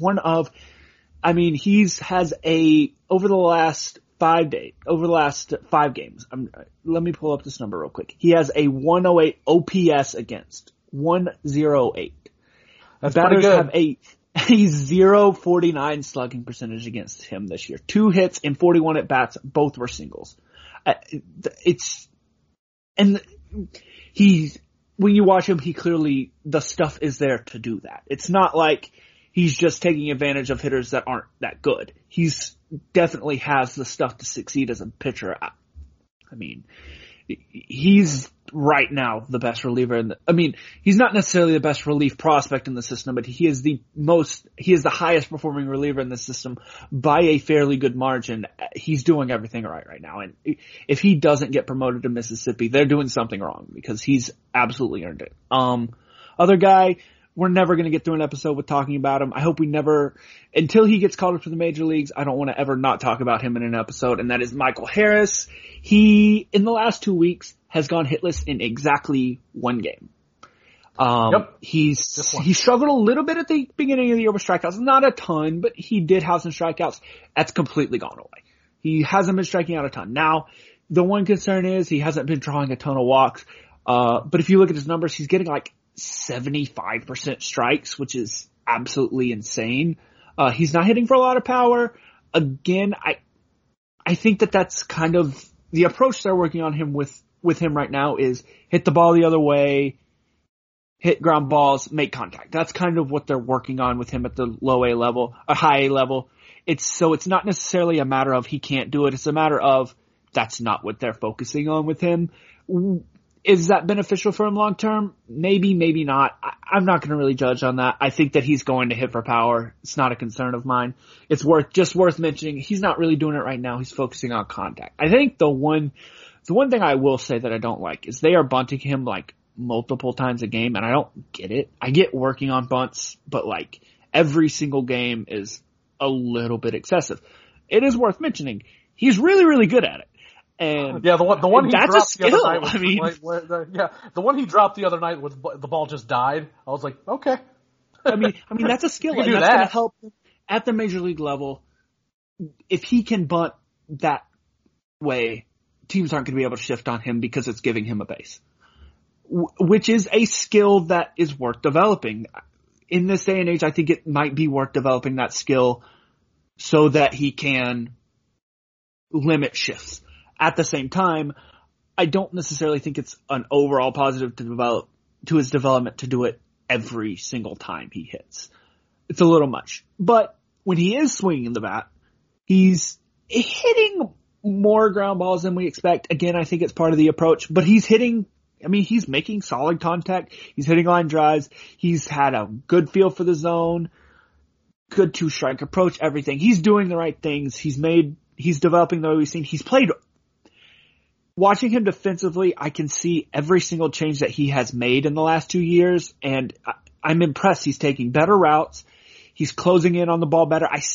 Over the last 5 games, let me pull up this number real quick. He has a 108 OPS against 108. That's Batters pretty good. have a 0.49 slugging percentage against him this year. 2 hits and 41 at bats, both were singles. When you watch him, the stuff is there to do that. It's not like he's just taking advantage of hitters that aren't that good. He's definitely has the stuff to succeed as a pitcher. I mean, he's right now the best reliever he's not necessarily the best relief prospect in the system, but he is the highest performing reliever in the system by a fairly good margin. He's doing everything right now. And if he doesn't get promoted to Mississippi, they're doing something wrong because he's absolutely earned it. Other guy, we're never going to get through an episode with talking about him. I hope until he gets called up to the major leagues, I don't want to ever not talk about him in an episode, and that is Michael Harris. He, in the last 2 weeks, has gone hitless in exactly 1 game. He struggled a little bit at the beginning of the year with strikeouts. Not a ton, but he did have some strikeouts. That's completely gone away. He hasn't been striking out a ton. Now, the one concern is he hasn't been drawing a ton of walks. But if you look at his numbers, he's getting like 75% strikes, which is absolutely insane. He's not hitting for a lot of power. Again, I think that's kind of the approach they're working on him with him right now is hit the ball the other way, hit ground balls, make contact. That's kind of what they're working on with him at the high A level. It's not necessarily a matter of he can't do it. It's a matter of that's not what they're focusing on with him. Is that beneficial for him long term? Maybe, maybe not. I'm not going to really judge on that. I think that he's going to hit for power. It's not a concern of mine. It's worth mentioning. He's not really doing it right now. He's focusing on contact. I think the one thing I will say that I don't like is they are bunting him like multiple times a game, and I don't get it. I get working on bunts, but like every single game is a little bit excessive. It is worth mentioning. He's really, really good at it. And the one he that's dropped a skill. the other night the one he dropped the other night was the ball just died. I was like, okay. I mean that's a skill, and that's going to help him at the major league level. If he can bunt that way, teams aren't going to be able to shift on him because it's giving him a base, which is a skill that is worth developing. In this day and age, I think it might be worth developing that skill so that he can limit shifts. At the same time, I don't necessarily think it's an overall positive to his development to do it every single time he hits. It's a little much. But when he is swinging the bat, he's hitting more ground balls than we expect. Again, I think it's part of the approach, but he's making solid contact. He's hitting line drives. He's had a good feel for the zone, good 2-strike approach, everything. He's doing the right things. He's developing the way we've seen. Watching him defensively, I can see every single change that he has made in the last 2 years, and I'm impressed. He's taking better routes. He's closing in on the ball better. I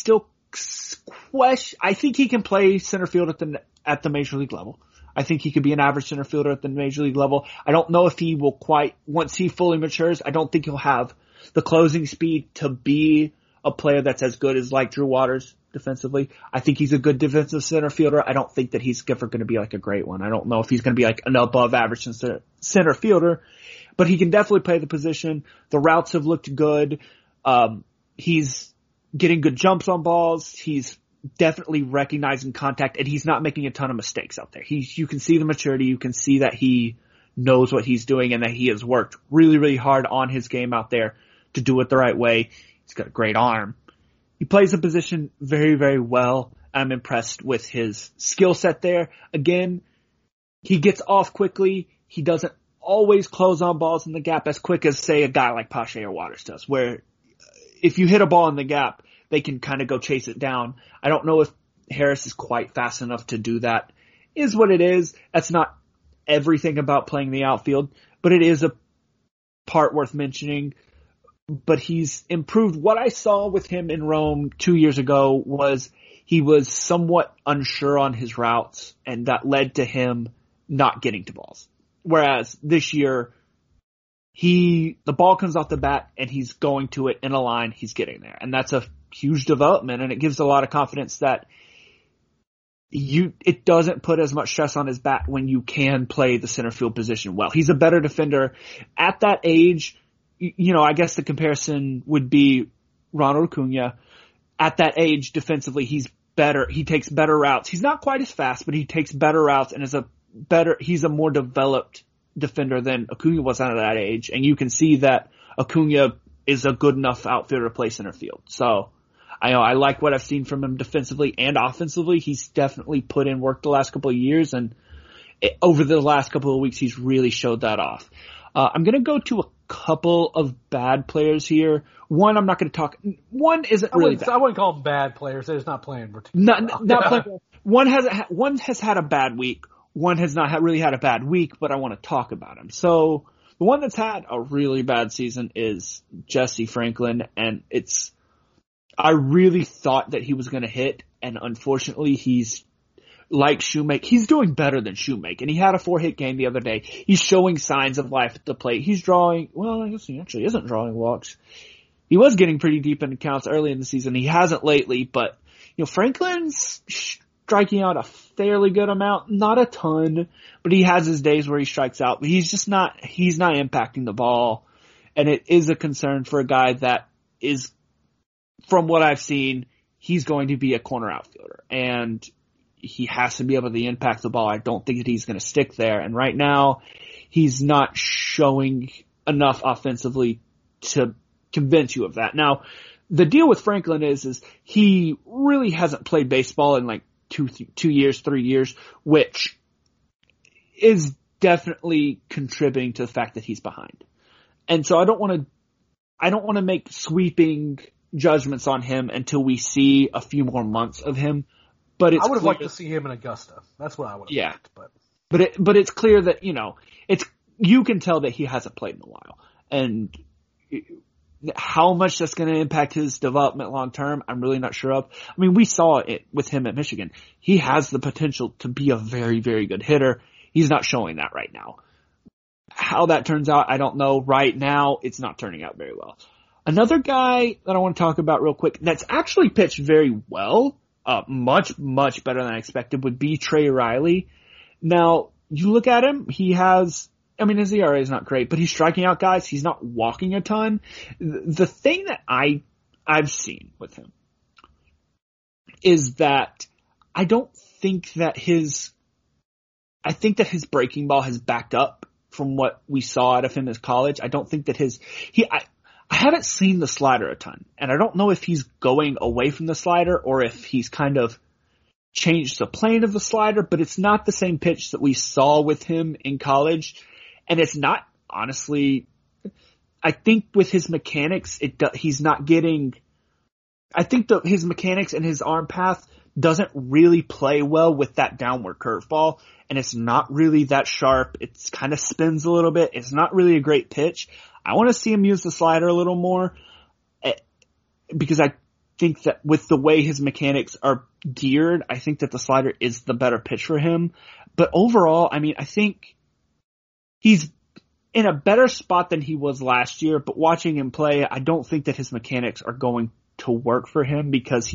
think he can play center field at the major league level. I think he could be an average center fielder at the major league level. I don't know if he will once he fully matures, I don't think he'll have the closing speed to be a player that's as good as like Drew Waters defensively. I think he's a good defensive center fielder. I don't think that he's ever going to be like a great one. I don't know if he's going to be like an above average center fielder, but he can definitely play the position. The routes have looked good. He's getting good jumps on balls. He's definitely recognizing contact, and he's not making a ton of mistakes out there. You can see the maturity. You can see that he knows what he's doing and that he has worked really, really hard on his game out there to do it the right way. He's got a great arm. He plays the position very, very well. I'm impressed with his skill set there. Again, he gets off quickly. He doesn't always close on balls in the gap as quick as, say, a guy like Pache or Waters does, where if you hit a ball in the gap, they can kind of go chase it down. I don't know if Harris is quite fast enough to do that. Is what it is. That's not everything about playing the outfield, but it is part worth mentioning, but he's improved. What I saw with him in Rome 2 years ago was he was somewhat unsure on his routes, and that led to him not getting to balls. Whereas this year, the ball comes off the bat and he's going to it in a line, he's getting there. And that's a huge development, and it gives a lot of confidence that it doesn't put as much stress on his bat when you can play the center field position well. He's a better defender. At that age, I guess the comparison would be Ronald Acuna. At that age, defensively, he's better. He takes better routes. He's not quite as fast, but he takes better routes and he's a more developed defender than Acuna was at that age. And you can see that Acuna is a good enough outfielder to play center field. So I like what I've seen from him defensively and offensively. He's definitely put in work the last couple of years, and over the last couple of weeks, he's really showed that off. I'm going to go to a couple of bad players here. One, I'm not going to talk. One isn't really bad. I wouldn't call them bad players. They're just not playing. Not playing. One has had a bad week. One has not really had a bad week, but I want to talk about him. So the one that's had a really bad season is Jesse Franklin, and I really thought that he was going to hit, and unfortunately he's like Shoemake. He's doing better than Shoemake, and he had a 4-hit game the other day. He's showing signs of life at the plate. He's drawing, I guess he actually isn't drawing walks. He was getting pretty deep into counts early in the season. He hasn't lately, but Franklin's striking out a fairly good amount, not a ton, but he has his days where he strikes out, but he's not impacting the ball, and it is a concern for a guy that is, from what I've seen, he's going to be a corner outfielder, and he has to be able to impact the ball. I don't think that he's going to stick there, and right now, he's not showing enough offensively to convince you of that. Now, the deal with Franklin is he really hasn't played baseball in like 2 years, 3 years, which is definitely contributing to the fact that he's behind. And so I don't want to make sweeping judgments on him until we see a few more months of him. But I would have liked to see him in Augusta. That's what I would have liked. But it's clear that, you can tell that he hasn't played in a while. And how much that's going to impact his development long term, I'm really not sure of. I mean, we saw it with him at Michigan. He has the potential to be a very, very good hitter. He's not showing that right now. How that turns out, I don't know. Right now, it's not turning out very well. Another guy that I want to talk about real quick that's actually pitched very well, much, much better than I expected, would be Trey Riley. Now, you look at him, his ERA is not great, but he's striking out guys. He's not walking a ton. The thing that I've seen with him is that I think that his breaking ball has backed up from what we saw out of him as college. I don't think that I haven't seen the slider a ton, and I don't know if he's going away from the slider or if he's kind of changed the plane of the slider, but it's not the same pitch that we saw with him in college. And it's not, honestly, I think with his mechanics, he's not getting, I think his mechanics and his arm path doesn't really play well with that downward curveball, and it's not really that sharp. It's kind of spins a little bit. It's not really a great pitch. I want to see him use the slider a little more, because I think that with the way his mechanics are geared, I think that the slider is the better pitch for him. But overall, I think he's in a better spot than he was last year, but watching him play, I don't think that his mechanics are going to work for him, because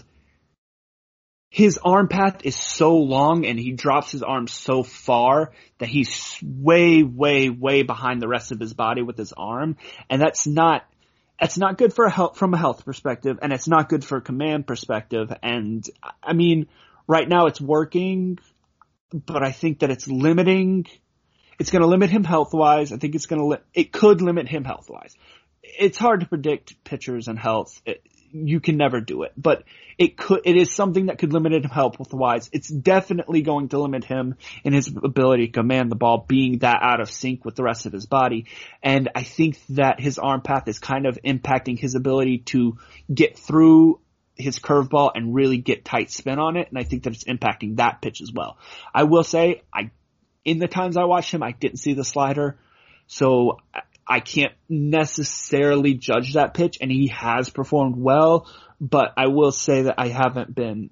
his arm path is so long and he drops his arm so far that he's way, way, way behind the rest of his body with his arm. And that's not good from a health perspective, and it's not good for a command perspective. And right now it's working, but I think that it's going to limit him health-wise. I think it could limit him health-wise. It's hard to predict pitchers and health. You can never do it, but it is something that could limit him health-wise. It's definitely going to limit him in his ability to command the ball, being that out of sync with the rest of his body. And I think that his arm path is kind of impacting his ability to get through his curveball and really get tight spin on it. And I think that it's impacting that pitch as well. I will say, in the times I watched him, I didn't see the slider. So I can't necessarily judge that pitch, and he has performed well, but I will say that I haven't been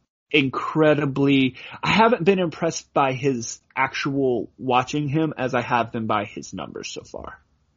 impressed by his actual watching him as I have been by his numbers so far.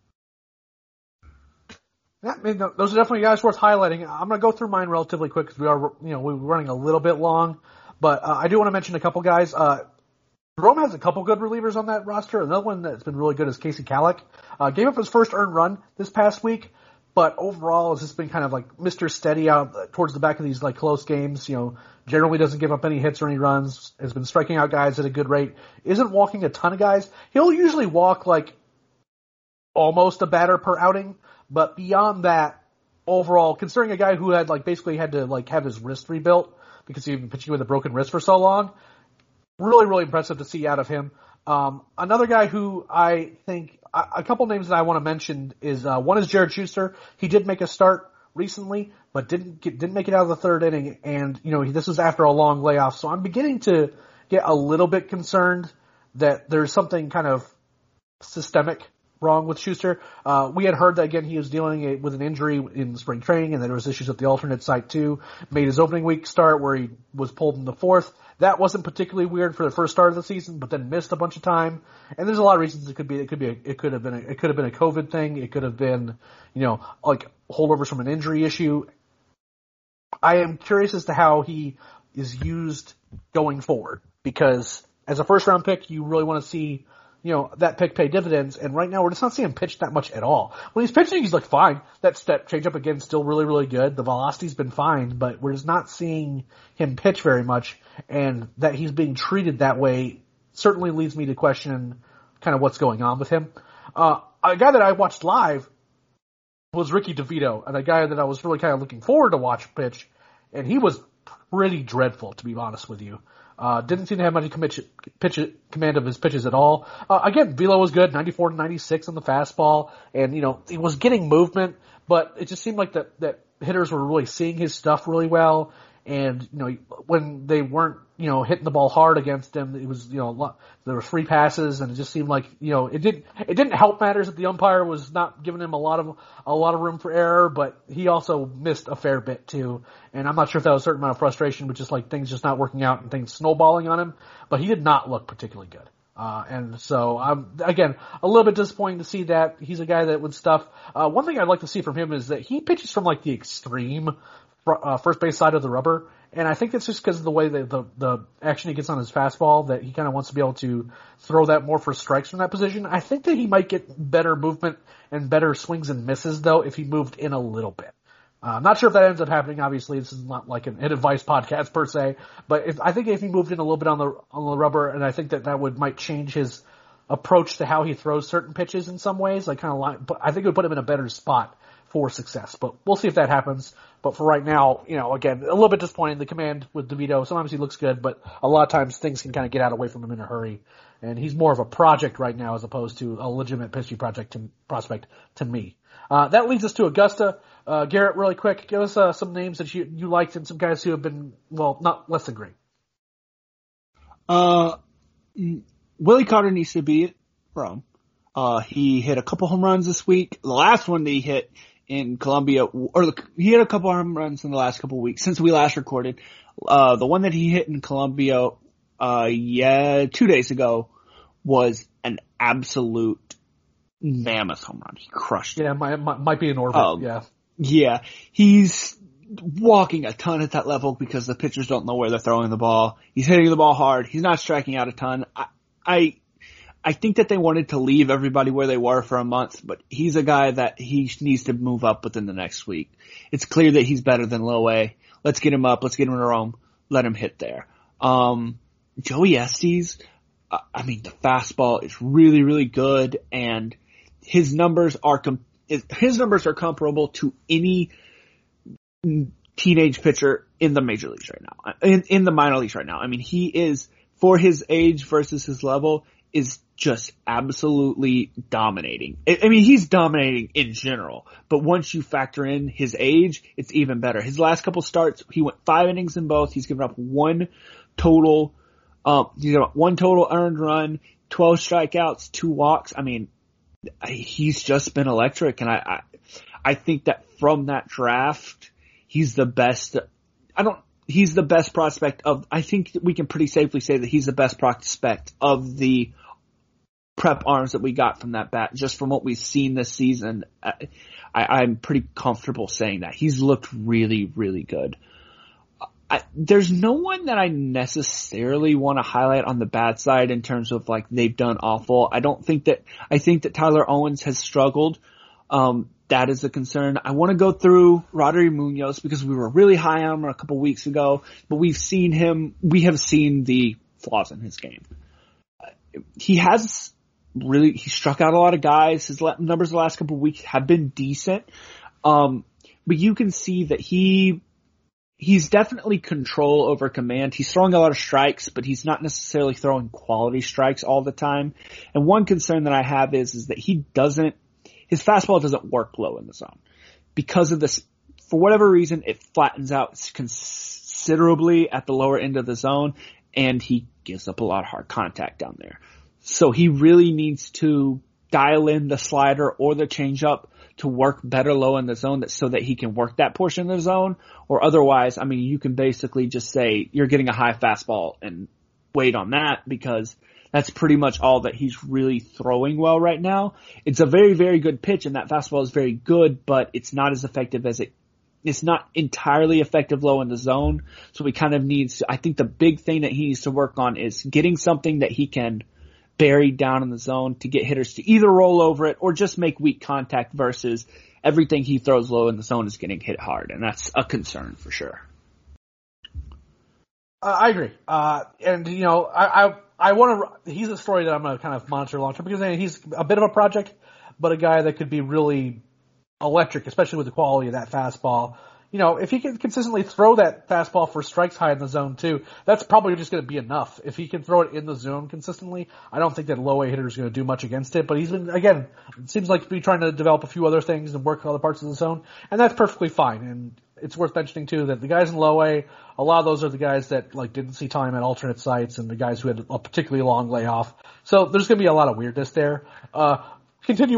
Yeah, I mean, those are definitely guys worth highlighting. I'm going to go through mine relatively quick because we're running a little bit long, but I do want to mention a couple guys. Rome has a couple good relievers on that roster. Another one that's been really good is Casey Kallick. Gave up his first earned run this past week, but overall has just been kind of like Mr. Steady out towards the back of these like close games. Generally doesn't give up any hits or any runs. Has been striking out guys at a good rate. Isn't walking a ton of guys. He'll usually walk like almost a batter per outing, but beyond that, overall, considering a guy who had like basically had to like have his wrist rebuilt because he'd been pitching with a broken wrist for so long, really, really impressive to see out of him. Another guy who I think a couple names that I want to mention is one is Jared Schuster. He did make a start recently, but didn't make it out of the third inning, and this was after a long layoff. So I'm beginning to get a little bit concerned that there's something kind of systemic wrong with Schuster. We had heard that again he was dealing with an injury in spring training, and that there was issues at the alternate site too. Made his opening week start where he was pulled in the fourth. That wasn't particularly weird for the first start of the season, but then missed a bunch of time. And there's a lot of reasons it could have been a COVID thing. It could have been, like holdovers from an injury issue. I am curious as to how he is used going forward, because as a first round pick, you really want to see, that pick pay dividends. And right now we're just not seeing him pitch that much at all. When he's pitching, he's like fine. That step change up again, still really, really good. The velocity's been fine, but we're just not seeing him pitch very much. And that he's being treated that way certainly leads me to question kind of what's going on with him. A guy that I watched live was Ricky DeVito, and a guy that I was really kind of looking forward to watch pitch, and he was pretty dreadful, to be honest with you. Didn't seem to have much command of his pitches at all. Again, velo was good, 94 to 96 on the fastball, and he was getting movement, but it just seemed like that hitters were really seeing his stuff really well. And when they weren't hitting the ball hard against him, it was there were free passes, and it just seemed like it didn't help matters that the umpire was not giving him a lot of room for error, but he also missed a fair bit too. And I'm not sure if that was a certain amount of frustration with just like things just not working out and things snowballing on him, but he did not look particularly good. And so I'm, again, a little bit disappointing to see that. He's a guy that would stuff. One thing I'd like to see from him is that he pitches from like the extreme first base side of the rubber, and I think it's just because of the way that the action he gets on his fastball, that he kind of wants to be able to throw that more for strikes from that position. I think that he might get better movement and better swings and misses, though, if he moved in a little bit. I'm not sure if that ends up happening. Obviously, this is not like an advice podcast per se, but I think if he moved in a little bit on the rubber, and I think that might change his approach to how he throws certain pitches in some ways. But I think it would put him in a better spot for success. But we'll see if that happens. But for right now, again, a little bit disappointing, the command with DeVito. Sometimes he looks good, but a lot of times things can kind of get out away from him in a hurry. And he's more of a project right now as opposed to a legitimate pitching prospect to me. That leads us to Augusta. Garrett, really quick, give us some names that you liked and some guys who have been, well, not less than great. Willie Carter needs to be at Rome. He hit a couple home runs this week. The last one that he hit in Columbia, he hit a couple home runs in the last couple of weeks since we last recorded. The one that he hit in Columbia, 2 days ago was an absolute mammoth home run. He crushed it. Yeah, might be in orbit. Yeah. He's walking a ton at that level because the pitchers don't know where they're throwing the ball. He's hitting the ball hard. He's not striking out a ton. I think that they wanted to leave everybody where they were for a month, but he's a guy that he needs to move up within the next week. It's clear that he's better than Low A. Let's get him up. Let's get him to Rome. Let him hit there. Joey Estes, the fastball is really, really good, and his numbers are comparable to any teenage pitcher in the major leagues right now, in the minor leagues right now. He is, for his age versus his level, is just absolutely dominating. He's dominating in general, but once you factor in his age, it's even better. His last couple starts, he went 5 innings in both. He's given up one total earned run, 12 strikeouts, 2 walks. he's just been electric. And I think that from that draft, he's the best. He's the best prospect I think that we can pretty safely say that he's the best prospect of the prep arms that we got from that bat, just from what we've seen this season. I'm pretty comfortable saying that. He's looked really, really good. There's no one that I necessarily want to highlight on the bad side in terms of like they've done awful. I think that Tyler Owens has struggled. That is a concern. I want to go through Rodri Munoz because we were really high on him a couple weeks ago, but we have seen the flaws in his game. He struck out a lot of guys. His numbers the last couple of weeks have been decent. But you can see that he's definitely control over command. He's throwing a lot of strikes, but he's not necessarily throwing quality strikes all the time. And one concern that I have is that his fastball doesn't work low in the zone. Because of this, for whatever reason, it flattens out considerably at the lower end of the zone, and he gives up a lot of hard contact down there. So he really needs to dial in the slider or the changeup to work better low in the zone so that he can work that portion of the zone. Or otherwise, you can basically just say you're getting a high fastball and wait on that, because that's pretty much all that he's really throwing well right now. It's a very, very good pitch, and that fastball is very good, but it's not as effective as it's not entirely effective low in the zone. So he kind of I think the big thing that he needs to work on is getting something that he can bury down in the zone to get hitters to either roll over it or just make weak contact, versus everything he throws low in the zone is getting hit hard. And that's a concern for sure. I agree. He's a story that I'm going to kind of monitor long term, because he's a bit of a project, but a guy that could be really electric, especially with the quality of that fastball. If he can consistently throw that fastball for strikes high in the zone too, that's probably just going to be enough. If he can throw it in the zone consistently, I don't think that low A hitter is going to do much against it, but he's been, again, it seems like he's trying to develop a few other things and work other parts of the zone, and that's perfectly fine. And it's worth mentioning too that the guys in low A, a lot of those are the guys that didn't see time at alternate sites, and the guys who had a particularly long layoff. So there's going to be a lot of weirdness there. Continue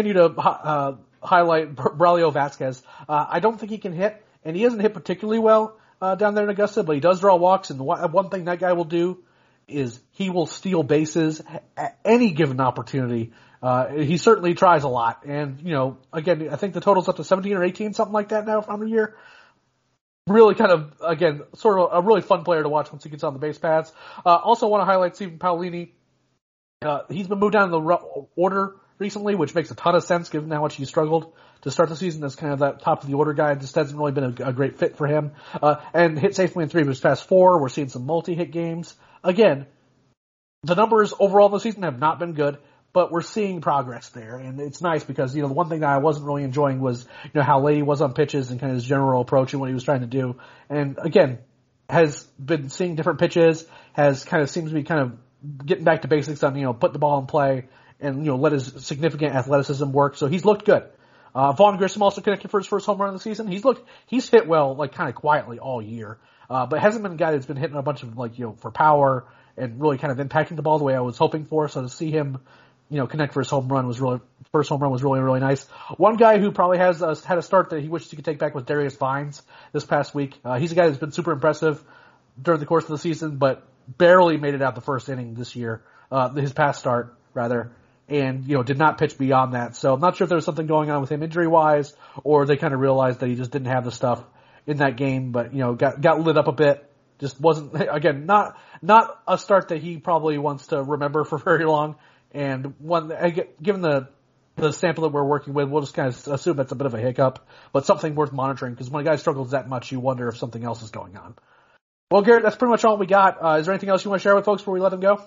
to highlight Braulio Vasquez. I don't think he can hit, and he hasn't hit particularly well down there in Augusta, but he does draw walks, and one thing that guy will do is he will steal bases at any given opportunity. He certainly tries a lot, and again, I think the total's up to 17 or 18, something like that now on the year. Really kind of, again, sort of a really fun player to watch once he gets on the base paths. Also want to highlight Stephen Paolini. He's been moved down in the order recently, which makes a ton of sense given how much he struggled to start the season as kind of that top of the order guy. Just hasn't really been a great fit for him. And hit safely in 3 of his past 4. We're seeing some multi-hit games. Again, the numbers overall this season have not been good, but we're seeing progress there. And it's nice because, the one thing that I wasn't really enjoying was, how late he was on pitches and kind of his general approach and what he was trying to do. And again, has been seeing different pitches, seems to be kind of getting back to basics on, put the ball in play and, let his significant athleticism work. So he's looked good. Vaughn Grissom also connected for his first home run of the season. He's hit well, kind of quietly all year. But hasn't been a guy that's been hitting a bunch of, for power and really kind of impacting the ball the way I was hoping for. So to see him, connect for his first home run was really, really nice. One guy who probably has had a start that he wishes he could take back was Darius Vines this past week. He's a guy that's been super impressive during the course of the season, but barely made it out the first inning this year, his past start, rather. And, did not pitch beyond that. So I'm not sure if there was something going on with him injury-wise, or they kind of realized that he just didn't have the stuff in that game, but, got lit up a bit. Just wasn't, again, not a start that he probably wants to remember for very long. And given the sample that we're working with, we'll just kind of assume that's a bit of a hiccup, but something worth monitoring, because when a guy struggles that much, you wonder if something else is going on. Well, Garrett, that's pretty much all we got. Is there anything else you want to share with folks before we let them go?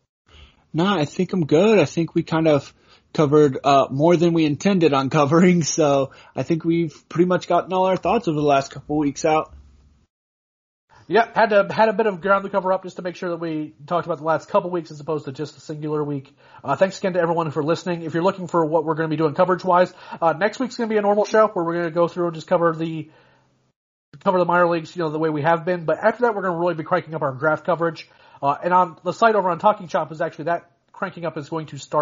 No, I think I'm good. I think we kind of covered more than we intended on covering, so I think we've pretty much gotten all our thoughts over the last couple of weeks out. Yeah, had a bit of ground to cover up just to make sure that we talked about the last couple weeks as opposed to just a singular week. Thanks again to everyone for listening. If you're looking for what we're going to be doing coverage-wise, next week's going to be a normal show where we're going to go through and just cover the minor leagues, the way we have been. But after that, we're going to really be cranking up our draft coverage. And on the site over on Talking Chop is actually that cranking up is going to start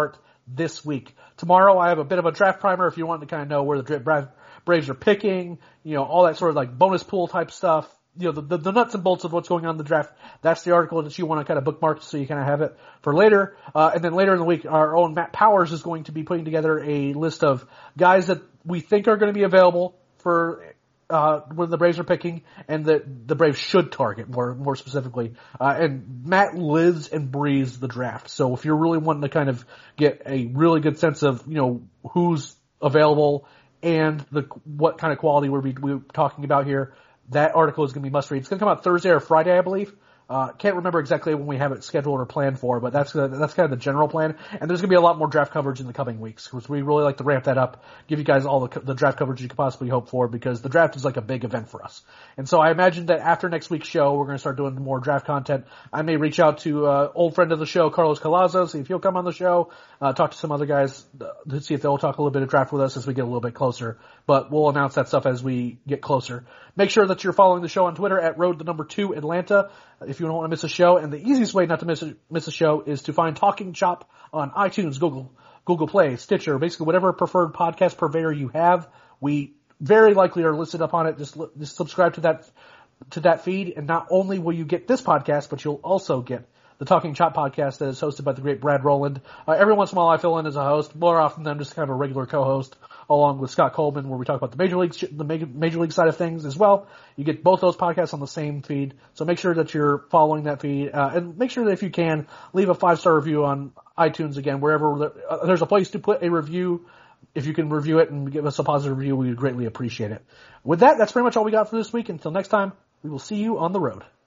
this week. Tomorrow I have a bit of a draft primer if you want to kind of know where the Braves are picking, all that sort of like bonus pool type stuff. The nuts and bolts of what's going on in the draft. That's the article that you want to kind of bookmark so you kind of have it for later. And then later in the week, our own Matt Powers is going to be putting together a list of guys that we think are going to be available for when the Braves are picking, and that the Braves should target more specifically. And Matt lives and breathes the draft. So if you're really wanting to kind of get a really good sense of who's available and what kind of quality we're talking about here, that article is going to be must read. It's going to come out Thursday or Friday, I believe. Can't remember exactly when we have it scheduled or planned for, but that's kind of the general plan. And there's going to be a lot more draft coverage in the coming weeks because we really like to ramp that up, give you guys all the draft coverage you could possibly hope for, because the draft is like a big event for us. And so I imagine that after next week's show, we're going to start doing more draft content. I may reach out to old friend of the show, Carlos Collazo, see if he'll come on the show, talk to some other guys to see if they'll talk a little bit of draft with us as we get a little bit closer. But we'll announce that stuff as we get closer. Make sure that you're following the show on Twitter at Road2 Atlanta if you don't want to miss a show. And the easiest way not to miss a show is to find Talking Chop on iTunes, Google Play, Stitcher, basically whatever preferred podcast purveyor you have. We very likely are listed up on it. Just subscribe to that feed, and not only will you get this podcast, but you'll also get the Talking Chop podcast that is hosted by the great Brad Rowland. Every once in a while I fill in as a host. More often than I'm just kind of a regular co-host, along with Scott Coleman, where we talk about the major league side of things as well. You get both those podcasts on the same feed, so make sure that you're following that feed, and make sure that if you can, leave a 5-star review on iTunes again, wherever there's a place to put a review. If you can review it and give us a positive review, we would greatly appreciate it. With that, that's pretty much all we got for this week. Until next time, we will see you on the road.